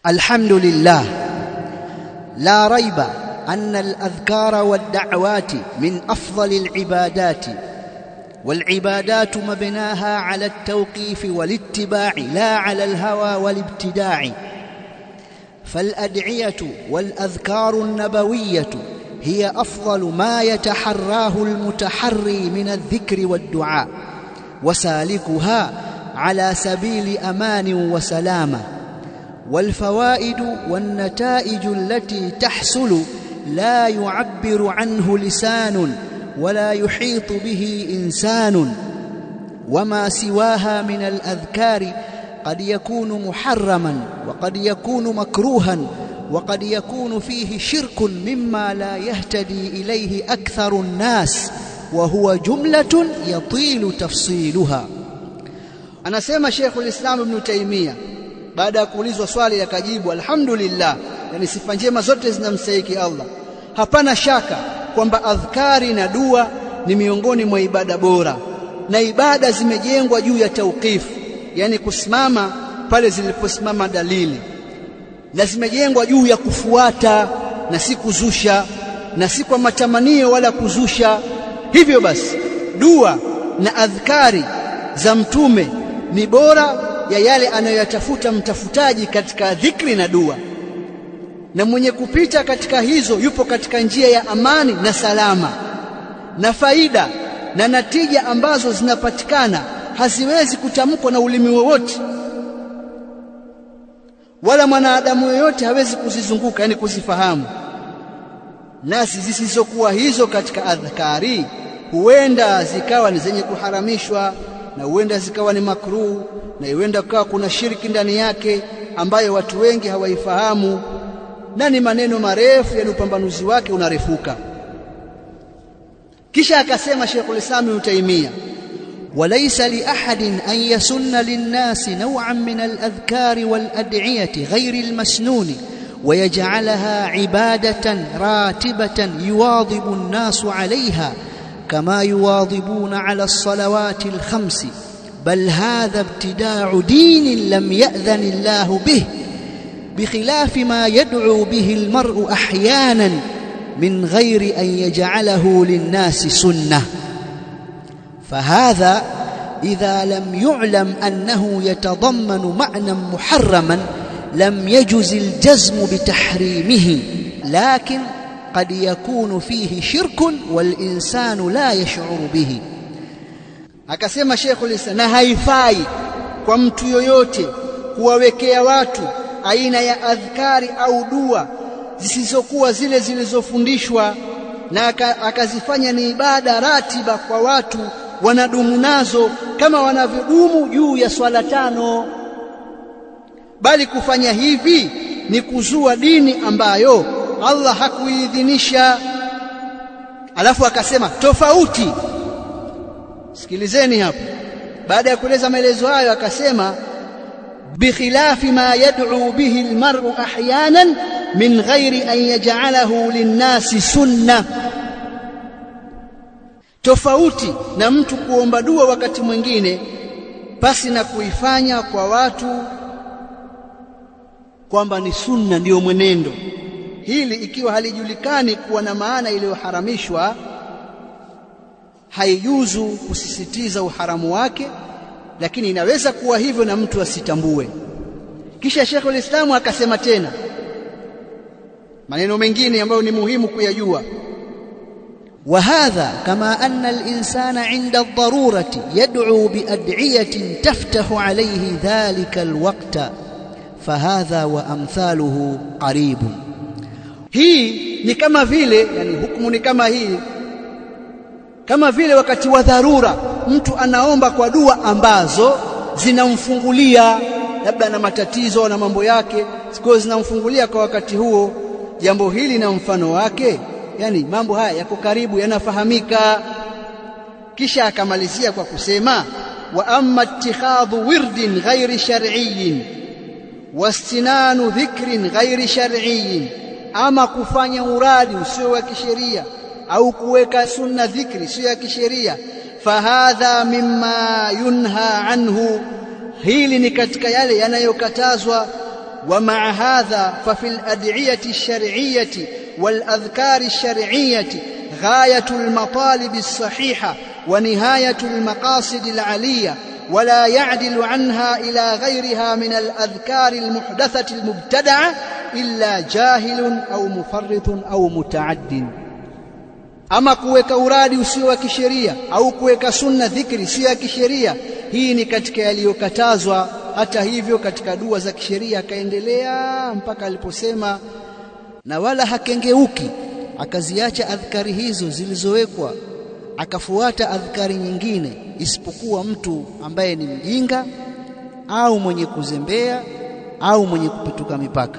الحمد لله لا ريب أن الأذكار والدعوات من أفضل العبادات، والعبادات مبناها على التوقيف والاتباع لا على الهوى والابتداع. فالأدعية والأذكار النبوية هي أفضل ما يتحراه المتحري من الذكر والدعاء، وسالكها على سبيل أمان وسلامة. والفوائد والنتائج التي تحصل لا يعبر عنه لسان ولا يحيط به إنسان. وما سواها من الأذكار قد يكون محرما وقد يكون مكروها وقد يكون فيه شرك مما لا يهتدي إليه أكثر الناس، وهو جملة يطيل تفصيلها. Anasema Sheikhul Islam Ibn Taymiyyah baada ya kuulizwa swali akajibu alhamdulillah, yani sifa njema zote zinamstahiki Allah. Hapana shaka kwamba adhkari na dua ni miongoni mwa ibada bora, na ibada zimejengwa juu ya tauqifu, yani kusimama pale ziliposimama dalili, na zimejengwa juu ya kufuata na si kuzusha, na si kwa matamanio wala kuzusha. Hivyo basi dua na adhkari za mtume ni bora ya yale anayoyatafuta mtafutaji katika dhikri na dua, na mwenye kupita katika hizo yupo katika njia ya amani na salama. Na faida na natija ambazo zinapatikana haziwezi kutamkwa na ulimi wowote, wala mwanadamu yoyote hawezi kuzizunguka, yani kuzifahamu. Nasi zisizokuwa hizo katika adhkari huenda zikawa ni zenye kuharamishwa, na huenda zikawa ni makruh, na huenda kawa kuna shirki ndani yake ambayo watu wengi hawaifahamu, na ni maneno marefu, yani upambanuzi wake unarefuka. Kisha akasema Sheikhul Islam Ibn Taymiyyah, وليس لأحد أن يسن للناس نوعا من الأذكار والأدعية غير المسنون ويجعلها عبادة راتبة يواظب الناس عليها كما يواظبون على الصلوات الخمس، بل هذا ابتداع دين لم يأذن الله به، بخلاف ما يدعو به المرء أحيانا من غير أن يجعله للناس سنة. فهذا إذا لم يعلم أنه يتضمن معنى محرما لم يجز الجزم بتحريمه، لكن قد يكون فيه شرك والإنسان لا يشعر به. Akasema Sheikhul Islam, na haifai kwa mtu yoyote kuwawekea watu aina ya adhkari au dua zisizokuwa zile zilizofundishwa, na akazifanya ni ibada ratiba kwa watu wanadumu nazo kama wanavyodumu juu ya swala tano, bali kufanya hivi ni kuzua dini ambayo Allah hakuidhinisha. Alafu akasema tofauti, sikilizeni hapo, baada ya kueleza maelezo hayo akasema bikhilafi ma yad'u bihi almar'u ahyanan min ghairi an yaj'alahu linnasi sunna, tofauti na mtu kuomba dua wakati mwingine basi na kuifanya kwa watu kwamba ni sunna, ndio mwenendo. Hili ikiwa halijulikani kuwa na maana iliyoharamishwa, haijuzu kusisitiza uharamu wake, lakini inaweza kuwa hivyo na mtu asitambue. Kisha Sheikhul Islam akasema tena maneno mengine ambayo ni muhimu kuyajua, وهذا كما أن الإنسان عند الضرورة يدعو بأدعية تفتح عليه ذلك الوقت فهذا وأمثاله قريب. hii ni kama vile, yani hukumu ni kama hii, kama vile wakati wa dharura mtu anaomba kwa dua ambazo zinamfungulia, labda na matatizo na mambo yake, siko zinamfungulia kwa wakati huo. Jambo hili na mfano wake, yani mambo haya yako karibu, yanafahamika. Kisha akamalizia kwa kusema wa amma ittikhadhu wirdin ghairi shar'iyyin wastinanu dhikrin ghairi shar'iyyin, ama kufanya uradi usio wa kisheria au kuweka sunna dhikri sio ya kisheria, fahadha mimma yunha anhu, hili ni katika yale yanayokatazwa. ومع هذا ففي الأدعية الشرعية والأذكار الشرعية غاية المطالب الصحيحة ونهاية المقاصد العلية، ولا يعدل عنها إلى غيرها من الأذكار المحدثة المبتدعة إلا جاهل أو مفرط أو متعد. Ama kuweka uradi usio wa kisheria au kuweka sunna dhikri sio ya kisheria, hii ni katika yaliyokatazwa. Hata hivyo katika dua za kisheria akaendelea mpaka aliposema, na wala hakengeuki akaziacha adhkari hizo zilizowekwa akafuata adhkari nyingine, isipokuwa mtu ambaye ni mjinga au mwenye kuzembea au mwenye kupituka mipaka.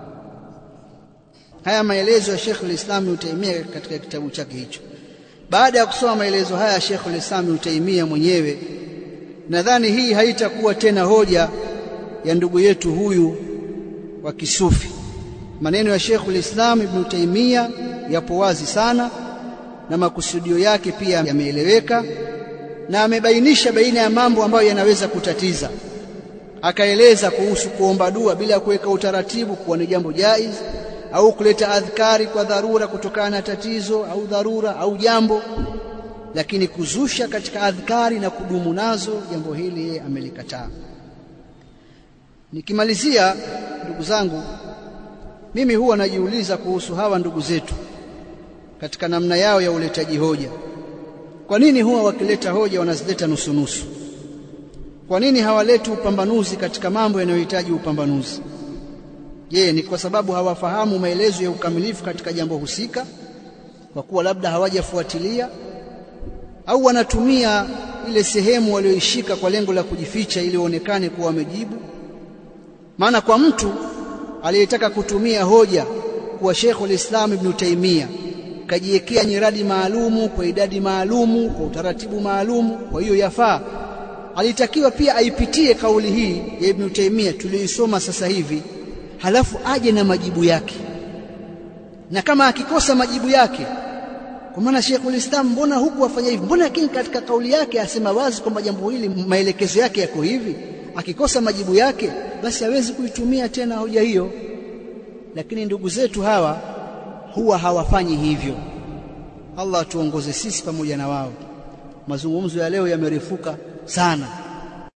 Haya maelezo ya Sheikh al-Islam Ibn Taymiyyah katika kitabu chake hicho. Baada ya kusoma maelezo haya Sheikh al-Islam Ibn Taymiyyah mwenyewe, nadhani hii haitakuwa tena hoja ya ndugu yetu huyu wa kisufi. Maneno ya Sheikh al-Islam Ibn Taymiyyah yapo wazi sana na makusudio yake pia yameeleweka, na amebainisha baina ya mambo ambayo yanaweza kutatiza. Akaeleza kuhusu kuomba dua bila kuweka utaratibu kuwa ni jambo jaiz, au kuleta adhkari kwa dharura kutokana na tatizo au dharura au jambo, lakini kuzusha katika adhkari na kudumu nazo, jambo hili yeye amelikataa. Nikimalizia, ndugu zangu, mimi huwa najiuliza kuhusu hawa ndugu zetu katika namna yao ya uletaji hoja. Kwa nini huwa wakileta hoja wanazileta nusu nusu? Kwa nini hawaleti upambanuzi katika mambo yanayohitaji upambanuzi? Je, ni kwa sababu hawafahamu maelezo ya ukamilifu katika jambo husika, kwa kuwa labda hawajafuatilia, au wanatumia ile sehemu walioishika kwa lengo la kujificha ili waonekane kuwa wamejibu? Maana kwa mtu aliyetaka kutumia hoja kuwa Sheikh al-Islam Ibn Taymiyyah kajiwekea nyiradi maalumu kwa idadi maalumu kwa utaratibu maalumu, kwa hiyo yafaa, alitakiwa pia aipitie kauli hii ya Ibn Taymiyyah tuliyoisoma sasa hivi, halafu aje na majibu yake. Na kama akikosa majibu yake, kwa maana Sheikh al-Islam mbona huku afanya hivi, mbona lakini katika kauli yake asema wazi kwamba jambo hili maelekezo yake yako hivi, akikosa majibu yake basi hawezi kuitumia tena hoja hiyo. Lakini ndugu zetu hawa huwa hawafanyi hivyo. Allah tuongoze sisi pamoja na wao. Mazungumzo ya leo yamerefuka sana.